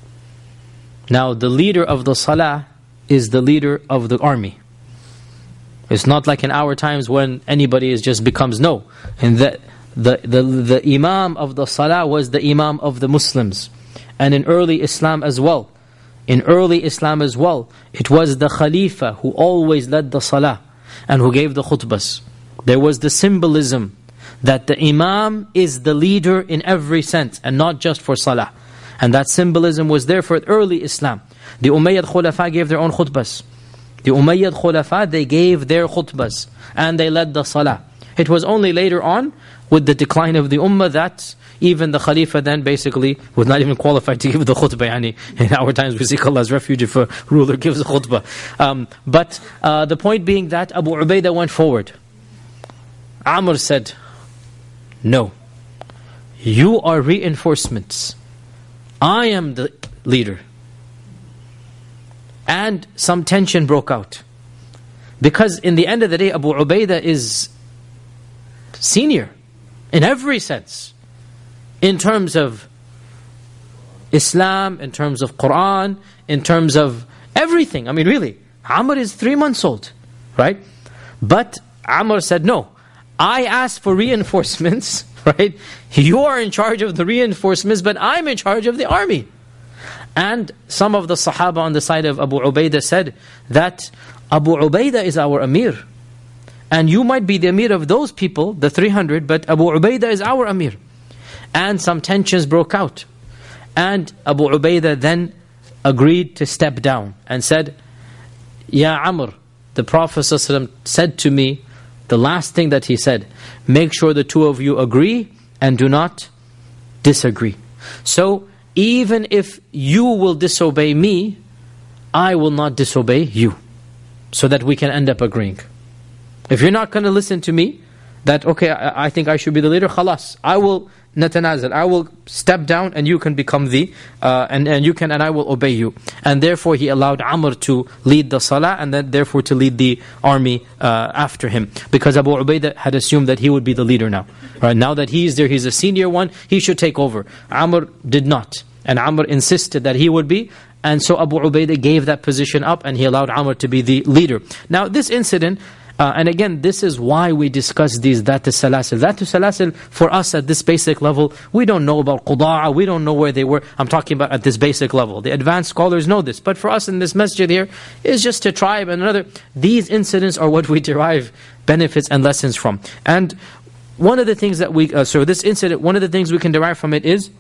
Now the leader of the salah is the leader of the army. It's not like in our times when anybody is just becomes no. And the, the, the, the imam of the salah was the imam of the Muslims. And in early Islam as well. In early Islam as well, it was the Khalifa who always led the salah and who gave the khutbahs. There was the symbolism that the imam is the leader in every sense and not just for salah. And that symbolism was there for early Islam. The Umayyad Khulafa gave their own khutbahs. The Umayyad Khulafa, they gave their khutbahs and they led the salah. It was only later on with the decline of the ummah that even the Khalifa then basically was not even qualified to give the khutbah. Yani, in our times we seek Allah's refuge if a ruler gives a khutbah. Um, but uh, the point being that Abu Ubaidah went forward. Amr said, no, you are reinforcements. I am the leader. And some tension broke out. Because in the end of the day, Abu Ubaidah is senior in every sense. In terms of Islam, in terms of Qur'an, in terms of everything. I mean really, Amr is three months old, right? But Amr said, no, I asked for reinforcements, right? You are in charge of the reinforcements, but I'm in charge of the army. And some of the Sahaba on the side of Abu Ubaidah said that Abu Ubaidah is our Amir. And you might be the Amir of those people, the three hundred, but Abu Ubaidah is our Amir. And some tensions broke out. And Abu Ubaidah then agreed to step down and said, Ya Amr, the Prophet ﷺ said to me, the last thing that he said, make sure the two of you agree and do not disagree. So even if you will disobey me, I will not disobey you. So that we can end up agreeing. If you're not going to listen to me, that okay, I, I think I should be the leader, khalas, I will natanazal, I will step down and you can become the, uh, and, and you can, and I will obey you. And therefore he allowed Amr to lead the salah and then therefore to lead the army uh, after him. Because Abu Ubaidah had assumed that he would be the leader now. Right? Now that he is there, he's a senior one, he should take over. Amr did not. And Amr insisted that he would be. And so Abu Ubaidah gave that position up and he allowed Amr to be the leader. Now this incident, Uh, and again, this is why we discuss these Dhat al-Salasil. Dhat al-Salasil, for us at this basic level, we don't know about Qudaa, we don't know where they were. I'm talking about at this basic level. The advanced scholars know this. But for us in this masjid here, it's just a tribe and another. These incidents are what we derive benefits and lessons from. And one of the things that we, uh, so this incident, one of the things we can derive from it is,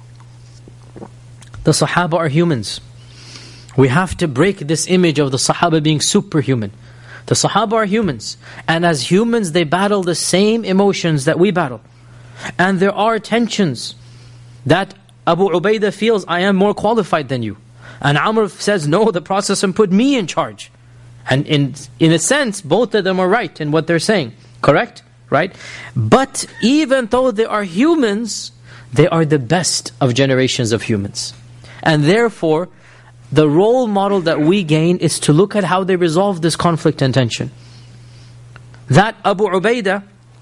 the Sahaba are humans. We have to break this image of the Sahaba being superhuman. The Sahaba are humans, and as humans they battle the same emotions that we battle. And there are tensions that Abu Ubaidah feels, I am more qualified than you. And Amr says, no, the Prophet put me in charge. And in, in a sense, both of them are right in what they're saying. Correct? right? But even though they are humans, they are the best of generations of humans. And therefore, the role model that we gain is to look at how they resolve this conflict and tension. That Abu Ubaidah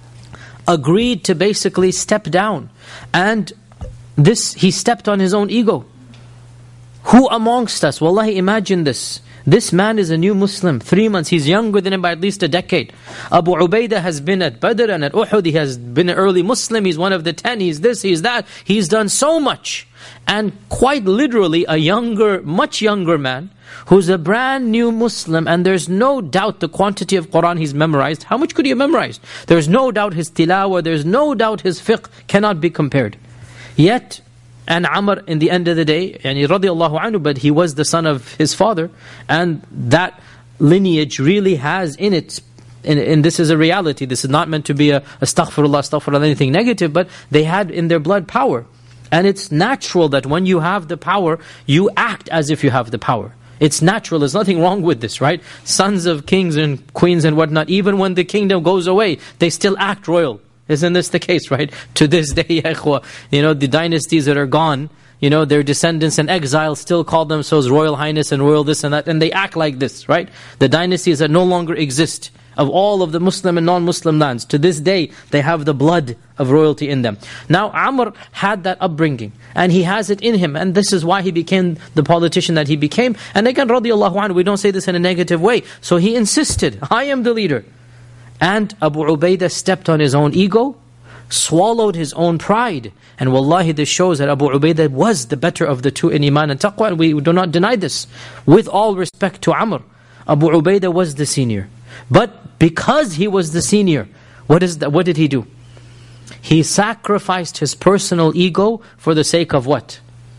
agreed to basically step down. And this, he stepped on his own ego. Who amongst us, wallahi, imagine this. This man is a new Muslim, three months. He's younger than him by at least a decade. Abu Ubaidah has been at Badr and at Uhud. He has been an early Muslim. He's one of the ten. He's this, he's that. He's done so much. And quite literally a younger, much younger man who's a brand new Muslim, and there's no doubt the quantity of Quran he's memorized. How much could he have memorized? There's no doubt his tilawah, there's no doubt his fiqh cannot be compared. Yet, and Amr, in the end of the day, yani radiallahu anhu, but he was the son of his father, and that lineage really has in it, and, and this is a reality, this is not meant to be a astaghfirullah, astaghfirullah, anything negative, but they had in their blood power. And it's natural that when you have the power, you act as if you have the power. It's natural, there's nothing wrong with this, right? Sons of kings and queens and whatnot, even when the kingdom goes away, they still act royal. Isn't this the case, right? To this day, ya ikhwa, you know, the dynasties that are gone, you know, their descendants in exile still call themselves Royal Highness and Royal this and that, and they act like this, right? The dynasties that no longer exist, of all of the Muslim and non-Muslim lands, to this day, they have the blood of royalty in them. Now, Amr had that upbringing, and he has it in him, and this is why he became the politician that he became. And again, radiallahu anhu, we don't say this in a negative way. So he insisted, I am the leader. And Abu Ubaidah stepped on his own ego, swallowed his own pride. And wallahi, this shows that Abu Ubaidah was the better of the two in iman and taqwa, and we do not deny this. With all respect to Amr, Abu Ubaidah was the senior. But because he was the senior, what is that? What did he do? He sacrificed his personal ego for the sake of what?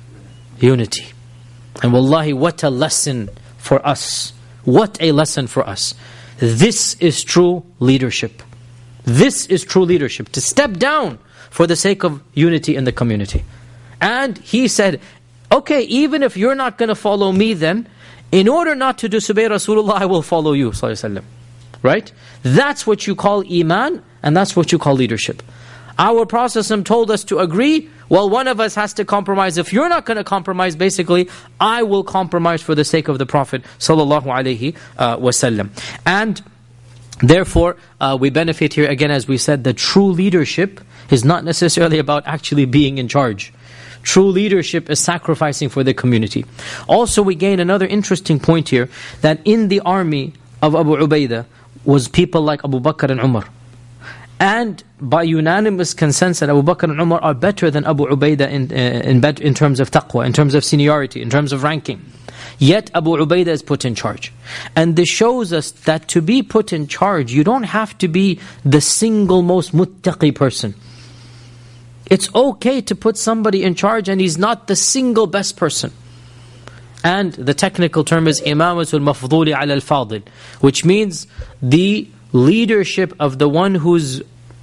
Unity. And wallahi, what a lesson for us. What a lesson for us. This is true leadership. This is true leadership. To step down for the sake of unity in the community. And he said, okay, even if you're not going to follow me then, in order not to disobey Rasulullah, I will follow you, sallallahu alaihi wasallam. Right? That's what you call iman, and that's what you call leadership. Our Prophet told us to agree, well, one of us has to compromise. If you're not going to compromise, basically, I will compromise for the sake of the Prophet sallallahu alaihi wasallam. And therefore, uh, we benefit here, again, as we said, that true leadership is not necessarily about actually being in charge. True leadership is sacrificing for the community. Also, we gain another interesting point here, that in the army of Abu Ubaidah was people like Abu Bakr and Umar. And by unanimous consensus, Abu Bakr and Umar are better than Abu Ubaidah in, uh, in, in terms of taqwa, in terms of seniority, in terms of ranking. Yet Abu Ubaidah is put in charge. And this shows us that to be put in charge, you don't have to be the single most muttaqi person. It's okay to put somebody in charge and he's not the single best person. And the technical term is imamatul mafduli ala al-fadil, which means the leadership of the one who's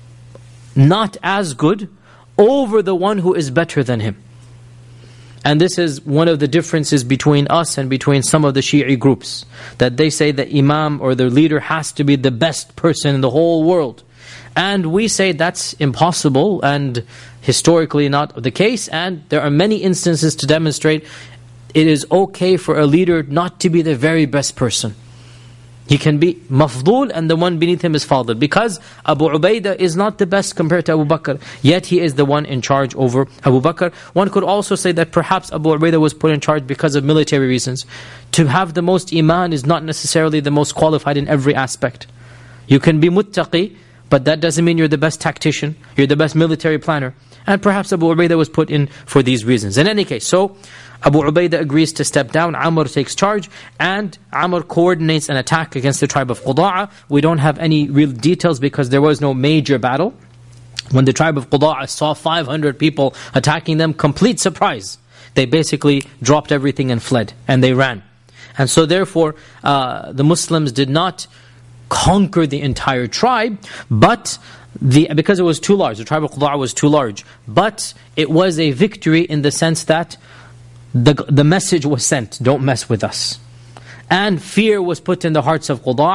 not as good over the one who is better than him. And this is one of the differences between us and between some of the Shi'i groups, that they say the imam or the leader has to be the best person in the whole world. And we say that's impossible and historically not the case, and there are many instances to demonstrate it is okay for a leader not to be the very best person. He can be mafdul and the one beneath him is fadil. Because Abu Ubaidah is not the best compared to Abu Bakr, yet he is the one in charge over Abu Bakr. One could also say that perhaps Abu Ubaidah was put in charge because of military reasons. To have the most iman is not necessarily the most qualified in every aspect. You can be muttaqi, but that doesn't mean you're the best tactician, you're the best military planner. And perhaps Abu Ubaidah was put in for these reasons. In any case, so Abu Ubaidah agrees to step down, Amr takes charge, and Amr coordinates an attack against the tribe of Quda'a. We don't have any real details because there was no major battle. When the tribe of Quda'a saw five hundred people attacking them, complete surprise. They basically dropped everything and fled, and they ran. And so therefore, uh, the Muslims did not conquer the entire tribe, but the because it was too large, the tribe of Quda'a was too large. But it was a victory in the sense that The, the message was sent, don't mess with us. And fear was put in the hearts of Quda'a,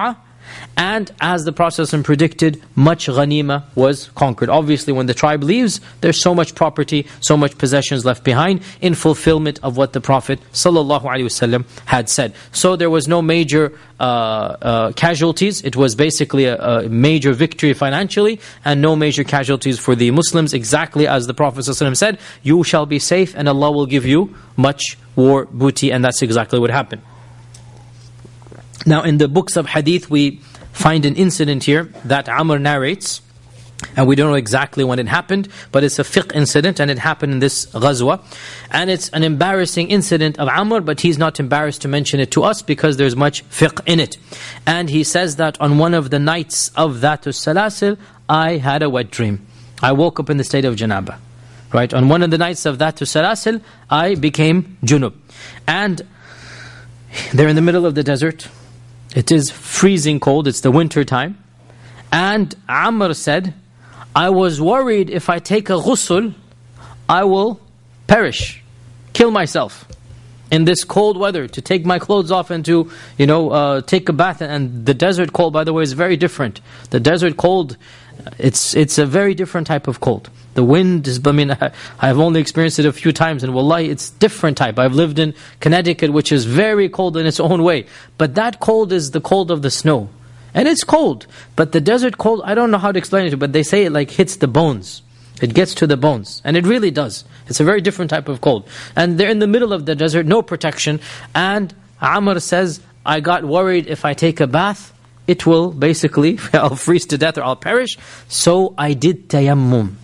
And as the Prophet ﷺ predicted, much ghanima was conquered. Obviously, when the tribe leaves, there's so much property, so much possessions left behind, in fulfillment of what the Prophet ﷺ had said. So there was no major uh, uh, casualties. It was basically a, a major victory financially, and no major casualties for the Muslims, exactly as the Prophet ﷺ said, you shall be safe and Allah will give you much war booty, and that's exactly what happened. Now in the books of hadith we find an incident here that Amr narrates, and we don't know exactly when it happened, but it's a fiqh incident and it happened in this ghazwa. And it's an embarrassing incident of Amr, but he's not embarrassed to mention it to us because there's much fiqh in it. And he says that on one of the nights of Dhatus Salasil, I had a wet dream. I woke up in the state of janaba. Right? On one of the nights of Dhatus Salasil, I became junub. And they're in the middle of the desert. It is freezing cold, it's the winter time. And Amr said, I was worried if I take a ghusl, I will perish, kill myself in this cold weather, to take my clothes off and to, you know, uh, take a bath. And the desert cold, by the way, is very different. The desert cold, it's it's a very different type of cold. The wind is, I mean, I, I've only experienced it a few times, and wallahi, it's different type. I've lived in Connecticut, which is very cold in its own way. But that cold is the cold of the snow. And it's cold. But the desert cold, I don't know how to explain it, but they say it like hits the bones. It gets to the bones. And it really does. It's a very different type of cold. And they're in the middle of the desert, no protection. And Amr says, I got worried if I take a bath, it will basically, I'll freeze to death or I'll perish. So I did tayammum.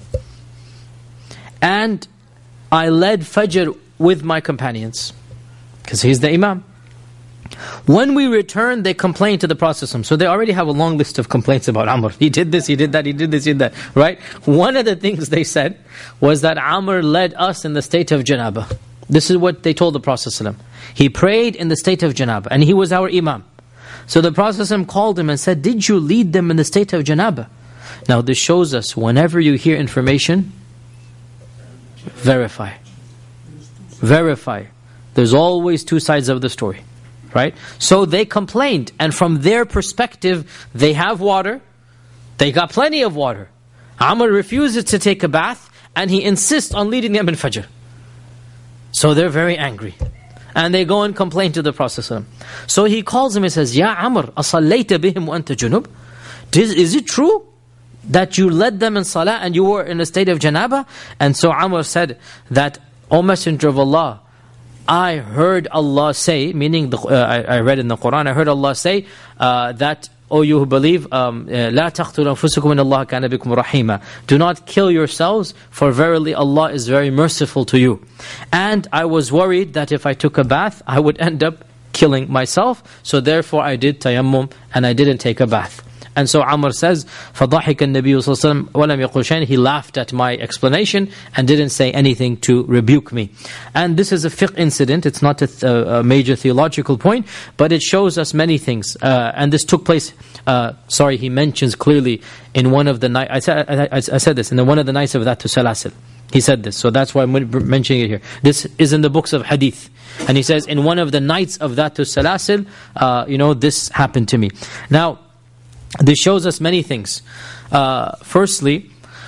And I led Fajr with my companions, because he's the Imam. When we returned, they complained to the Prophet. So they already have a long list of complaints about Amr. He did this, he did that, he did this, he did that. Right? One of the things they said was that Amr led us in the state of janaba. This is what they told the Prophet. He prayed in the state of janaba, and he was our Imam. So the Prophet called him and said, did you lead them in the state of janaba? Now this shows us, whenever you hear information, verify. Verify. There's always two sides of the story. Right? So they complained, and from their perspective, they have water. They got plenty of water. Amr refuses to take a bath, and he insists on leading them in Fajr. So they're very angry. And they go and complain to the Prophet. So he calls him and says, Ya Amr, asallayta bihim wa anta junub? Is it true that you led them in salah and you were in a state of janaba? And so Amr said that, O Messenger of Allah, I heard Allah say, meaning the, uh, I, I read in the Quran, I heard Allah say uh, that, O you who believe, um, لا تقتلوا أنفسكم إن الله كان بكم رحيما. Do not kill yourselves, for verily Allah is very merciful to you. And I was worried that if I took a bath, I would end up killing myself. So therefore I did tayammum and I didn't take a bath. And so Amr says, فَضَحِكَ النَّبِيُّ صَلَّى اللَّهُ عَلَيْهِ وَسَلَّمَ وَلَمْ يَقُلْ شَيْئًا. He laughed at my explanation and didn't say anything to rebuke me. And this is a fiqh incident. It's not a, th a major theological point, but it shows us many things. Uh, and this took place, uh, sorry, he mentions clearly in one of the nights, I said, I, I, I said this, in the one of the nights of Dhatus Salasil. He said this, so that's why I'm mentioning it here. This is in the books of hadith. And he says, in one of the nights of Dhatus Salasil, uh, you know, this happened to me. Now, this shows us many things. Uh, firstly,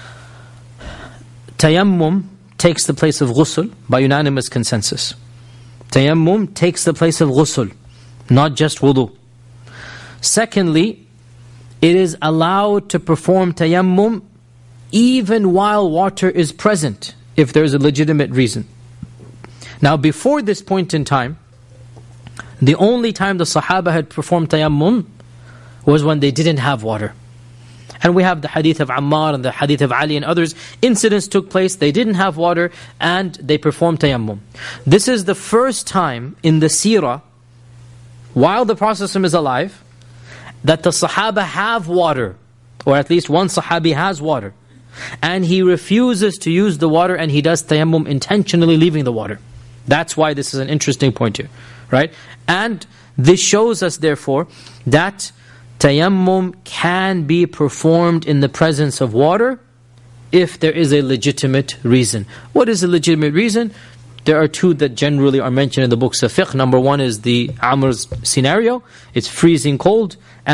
tayammum takes the place of ghusl by unanimous consensus. Tayammum takes the place of ghusl, not just wudu. Secondly, it is allowed to perform tayammum even while water is present, if there is a legitimate reason. Now, before this point in time, the only time the Sahaba had performed tayammum was when they didn't have water. And we have the hadith of Ammar and the hadith of Ali and others. Incidents took place, they didn't have water, and they performed tayammum. This is the first time in the seerah, while the Prophet is alive, that the Sahaba have water, or at least one Sahabi has water. And he refuses to use the water, and he does tayammum, intentionally leaving the water. That's why this is an interesting point here. Right? And this shows us therefore that tayammum can be performed in the presence of water if there is a legitimate reason. What is a legitimate reason? There are two that generally are mentioned in the books of fiqh. Number one is the Amr's scenario. It's freezing cold, and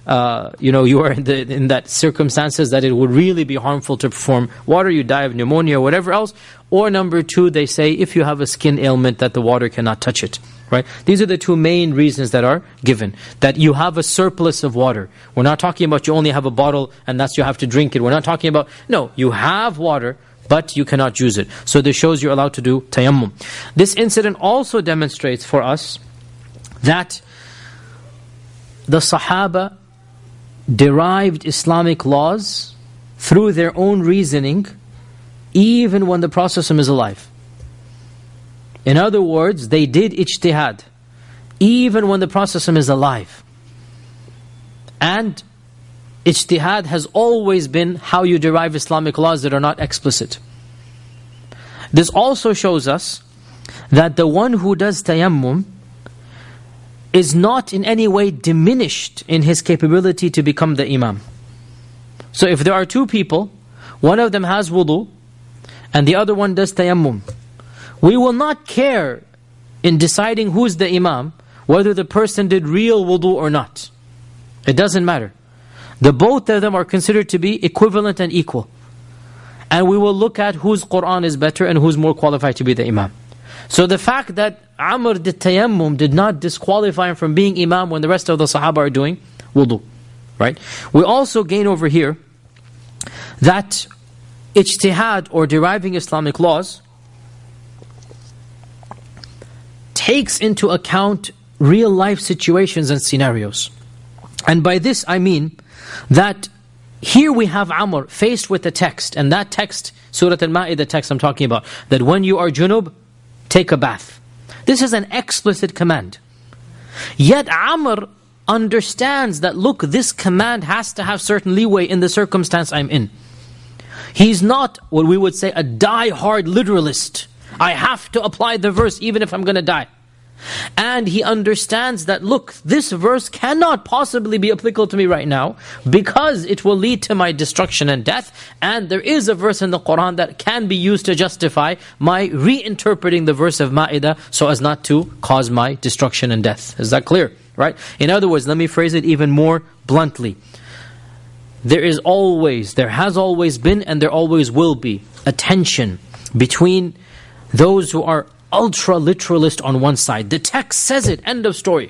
uh, you know, you are in, the, in that circumstances that it would really be harmful to perform water, you die of pneumonia or whatever else. Or number two, they say if you have a skin ailment that the water cannot touch it. Right? These are the two main reasons that are given. That you have a surplus of water. We're not talking about you only have a bottle and that's you have to drink it. We're not talking about, no, you have water, but you cannot use it. So this shows you're allowed to do tayammum. This incident also demonstrates for us that the Sahaba derived Islamic laws through their own reasoning, even when the Prophet is alive. In other words, they did ijtihad, even when the Prophet is alive. And ijtihad has always been how you derive Islamic laws that are not explicit. This also shows us that the one who does tayammum is not in any way diminished in his capability to become the imam. So if there are two people, one of them has wudu, and the other one does tayammum, we will not care in deciding who's the imam, whether the person did real wudu or not. It doesn't matter. The both of them are considered to be equivalent and equal. And we will look at whose Qur'an is better and who's more qualified to be the imam. So the fact that Amr did tayammum did not disqualify him from being imam when the rest of the Sahaba are doing wudu. Right? We also gain over here that ijtihad or deriving Islamic laws takes into account real life situations and scenarios. And by this I mean that here we have Amr faced with the text, and that text, Surah Al-Ma'idah text I'm talking about, that when you are junub, take a bath. This is an explicit command. Yet Amr understands that, look, this command has to have certain leeway in the circumstance I'm in. He's not what we would say a die-hard literalist. I have to apply the verse even if I'm going to die. And he understands that, look, this verse cannot possibly be applicable to me right now because it will lead to my destruction and death. And there is a verse in the Qur'an that can be used to justify my reinterpreting the verse of Ma'idah so as not to cause my destruction and death. Is that clear? Right? In other words, let me phrase it even more bluntly. There is always, there has always been, and there always will be a tension between those who are ultra-literalist on one side. The text says it, end of story.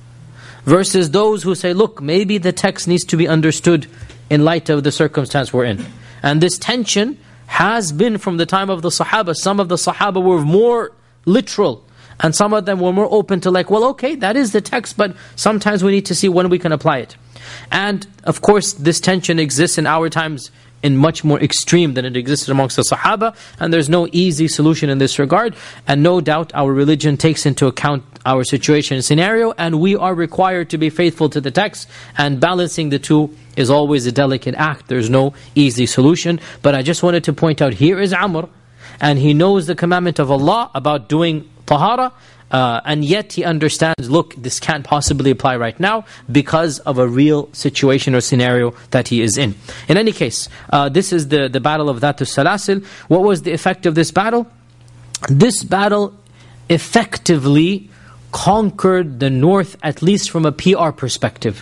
Versus those who say, look, maybe the text needs to be understood in light of the circumstance we're in. And this tension has been from the time of the Sahaba. Some of the Sahaba were more literal, and some of them were more open to like, well, okay, that is the text, but sometimes we need to see when we can apply it. And of course, this tension exists in our times in much more extreme than it existed amongst the Sahaba, and there's no easy solution in this regard. And no doubt our religion takes into account our situation and scenario, and we are required to be faithful to the text, and balancing the two is always a delicate act. There's no easy solution. But I just wanted to point out, here is Amr, and he knows the commandment of Allah about doing tahara, Uh, and yet he understands, look, this can't possibly apply right now because of a real situation or scenario that he is in. In any case, uh, this is the, the battle of Dhatus Salasil. What was the effect of this battle? This battle effectively conquered the north, at least from a P R perspective.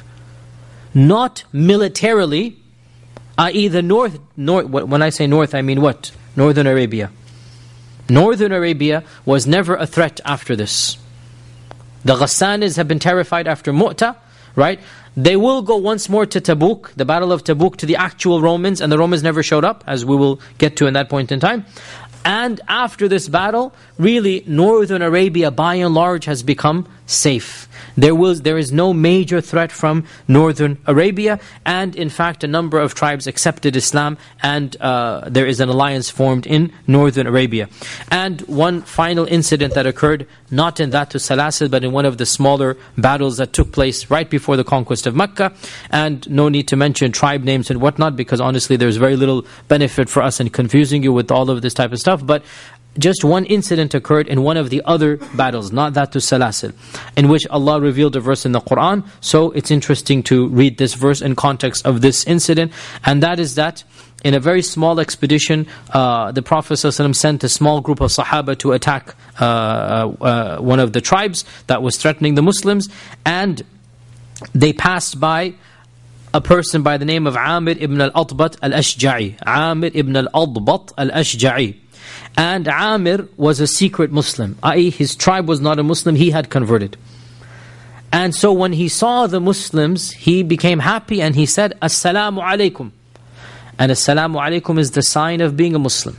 Not militarily, that is the north, north, when I say north, I mean what? Northern Arabia. Northern Arabia was never a threat after this. The Ghassanis have been terrified after Mu'tah, right? They will go once more to Tabuk, the Battle of Tabuk, to the actual Romans, and the Romans never showed up, as we will get to in that point in time. And after this battle, really, Northern Arabia, by and large, has become safe. There was, there is no major threat from Northern Arabia, and in fact, a number of tribes accepted Islam, and uh, there is an alliance formed in Northern Arabia. And one final incident that occurred, not in Dhatus Salasil, but in one of the smaller battles that took place right before the conquest of Mecca. And no need to mention tribe names and whatnot, because honestly, there's very little benefit for us in confusing you with all of this type of stuff. But just one incident occurred in one of the other battles, not Dhatus Salasil, in which Allah revealed a verse in the Qur'an. So it's interesting to read this verse in context of this incident. And that is that in a very small expedition, uh, the Prophet ﷺ sent a small group of Sahaba to attack uh, uh, one of the tribes that was threatening the Muslims. And they passed by a person by the name of Amir ibn al-Adbat al-Ashja'i. Amir ibn al-Adbat al-Ashja'i. And Amir was a secret Muslim, that is his tribe was not a Muslim, he had converted. And so when he saw the Muslims, he became happy and he said, Assalamu alaikum. And Assalamu alaikum is the sign of being a Muslim.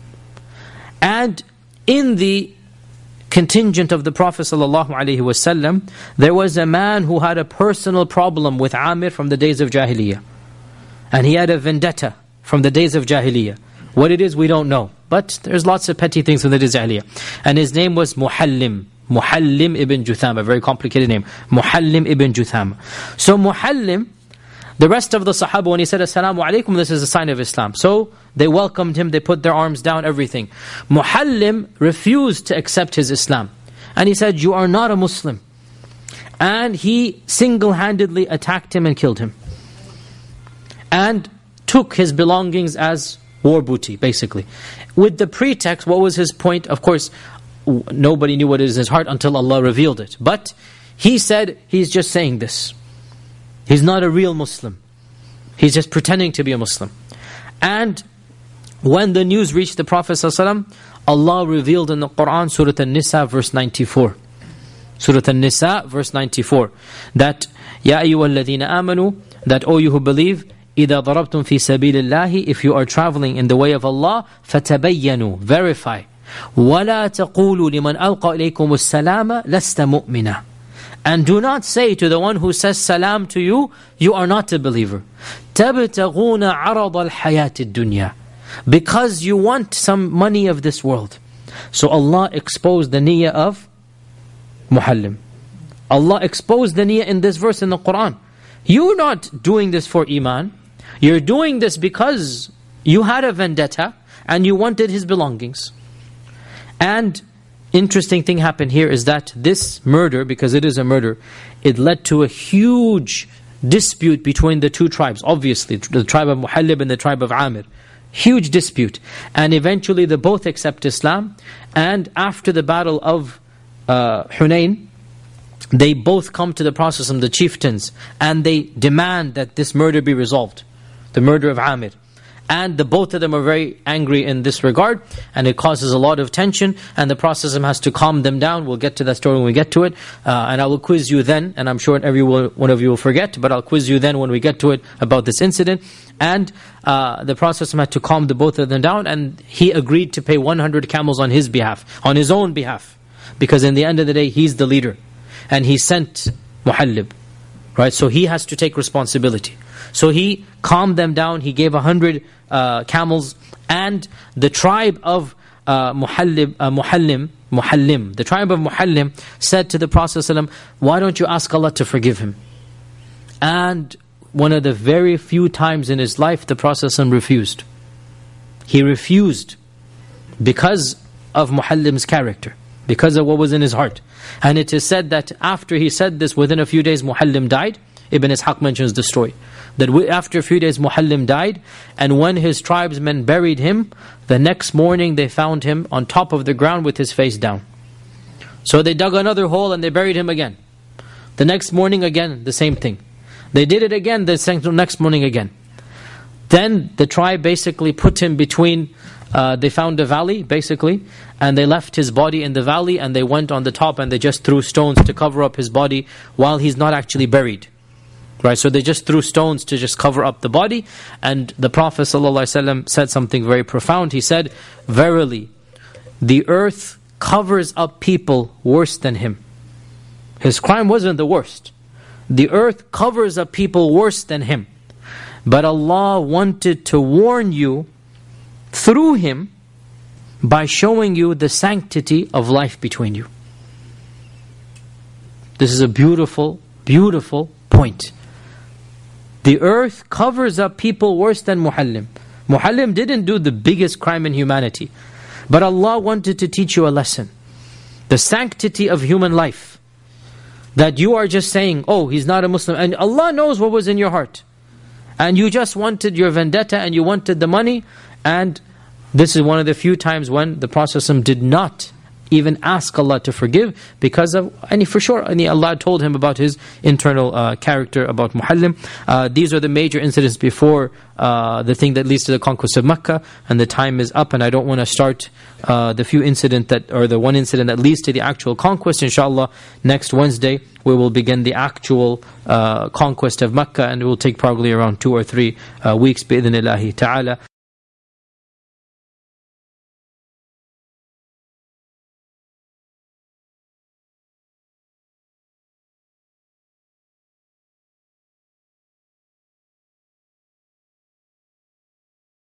And in the contingent of the Prophet ﷺ, there was a man who had a personal problem with Amir from the days of Jahiliyyah. And he had a vendetta from the days of Jahiliyyah. What it is, we don't know. But there's lots of petty things from the days of Jahiliyyah. And his name was Muhallim. Muhallim ibn Juthama, a very complicated name. Muhallim ibn Juthama. So Muhallim, the rest of the Sahaba, when he said Assalamu alaikum, this is a sign of Islam. So they welcomed him, they put their arms down, everything. Muhallim refused to accept his Islam. And he said, you are not a Muslim. And he single-handedly attacked him and killed him. And took his belongings as war booty, basically. With the pretext, what was his point? Of course, nobody knew what is in his heart until Allah revealed it. But he said, he's just saying this. He's not a real Muslim. He's just pretending to be a Muslim. And when the news reached the Prophet ﷺ, Allah revealed in the Quran, Surah An-Nisa, verse ninety-four. Surah An-Nisa, verse ninety-four. That, Ya ayyuhalladhina amanu, that O you who believe, إِذَا ضَرَبْتُمْ فِي سَبِيلِ اللَّهِ, if you are traveling in the way of Allah, فَتَبَيَّنُوا, verify. وَلَا تَقُولُوا لِمَنْ أَلْقَى إِلَيْكُمُ السَّلَامَ لَسْتَ مُؤْمِنًا. And do not say to the one who says salam to you, you are not a believer. تَبْتَغُونَ عَرَضَ الْحَيَاةِ الدُّنْيَا, because you want some money of this world. So Allah exposed the niyyah of Muhallim. Allah exposed the niyyah in this verse in the Quran. You're not doing this for Iman. You're doing this because you had a vendetta and you wanted his belongings. And interesting thing happened here is that this murder, because it is a murder, it led to a huge dispute between the two tribes. Obviously, the tribe of Muhallib and the tribe of Amir. Huge dispute. And eventually they both accept Islam. And after the battle of uh, Hunayn, they both come to the Prophet, the chieftains, and they demand that this murder be resolved. The murder of Amir. And the both of them are very angry in this regard, and it causes a lot of tension, and the Prophet has to calm them down. We'll get to that story when we get to it. Uh, and I will quiz you then, and I'm sure every one of you will forget, but I'll quiz you then when we get to it about this incident. And uh, the Prophet had to calm the both of them down, and he agreed to pay one hundred camels on his behalf, on his own behalf. Because in the end of the day, he's the leader. And he sent Muhallib. Right? So he has to take responsibility. So he calmed them down, he gave a hundred uh, camels, and the tribe of uh, Muhallib, uh, Muhallim, Muhallim, the tribe of Muhallim said to the Prophet ﷺ, why don't you ask Allah to forgive him? And one of the very few times in his life the Prophet ﷺ refused. He refused because of Muhallim's character, because of what was in his heart. And it is said that after he said this, within a few days Muhallim died. Ibn Ishaq mentions the story. That after a few days Muhallim died, and when his tribesmen buried him, the next morning they found him on top of the ground with his face down. So they dug another hole and they buried him again. The next morning again, the same thing. They did it again, the next morning again. Then the tribe basically put him between, uh, they found a valley basically, and they left his body in the valley, and they went on the top and they just threw stones to cover up his body while he's not actually buried. Right, so they just threw stones to just cover up the body. And the Prophet ﷺ said something very profound. He said, verily, the earth covers up people worse than him. His crime wasn't the worst. The earth covers up people worse than him. But Allah wanted to warn you through him by showing you the sanctity of life between you. This is a beautiful, beautiful point. The earth covers up people worse than Muhallim. Muhallim didn't do the biggest crime in humanity. But Allah wanted to teach you a lesson. The sanctity of human life. That you are just saying, oh, he's not a Muslim. And Allah knows what was in your heart. And you just wanted your vendetta and you wanted the money. And this is one of the few times when the Prophet ﷺ did not even ask Allah to forgive because of, and for sure, and Allah told him about his internal uh, character, about Muhallim. Uh, these are the major incidents before uh, the thing that leads to the conquest of Mecca, and the time is up, and I don't want to start uh, the few incident that, or the one incident that leads to the actual conquest. Inshallah, next Wednesday we will begin the actual uh, conquest of Mecca, and it will take probably around two or three uh, weeks, bi-idhnillahi ta'ala.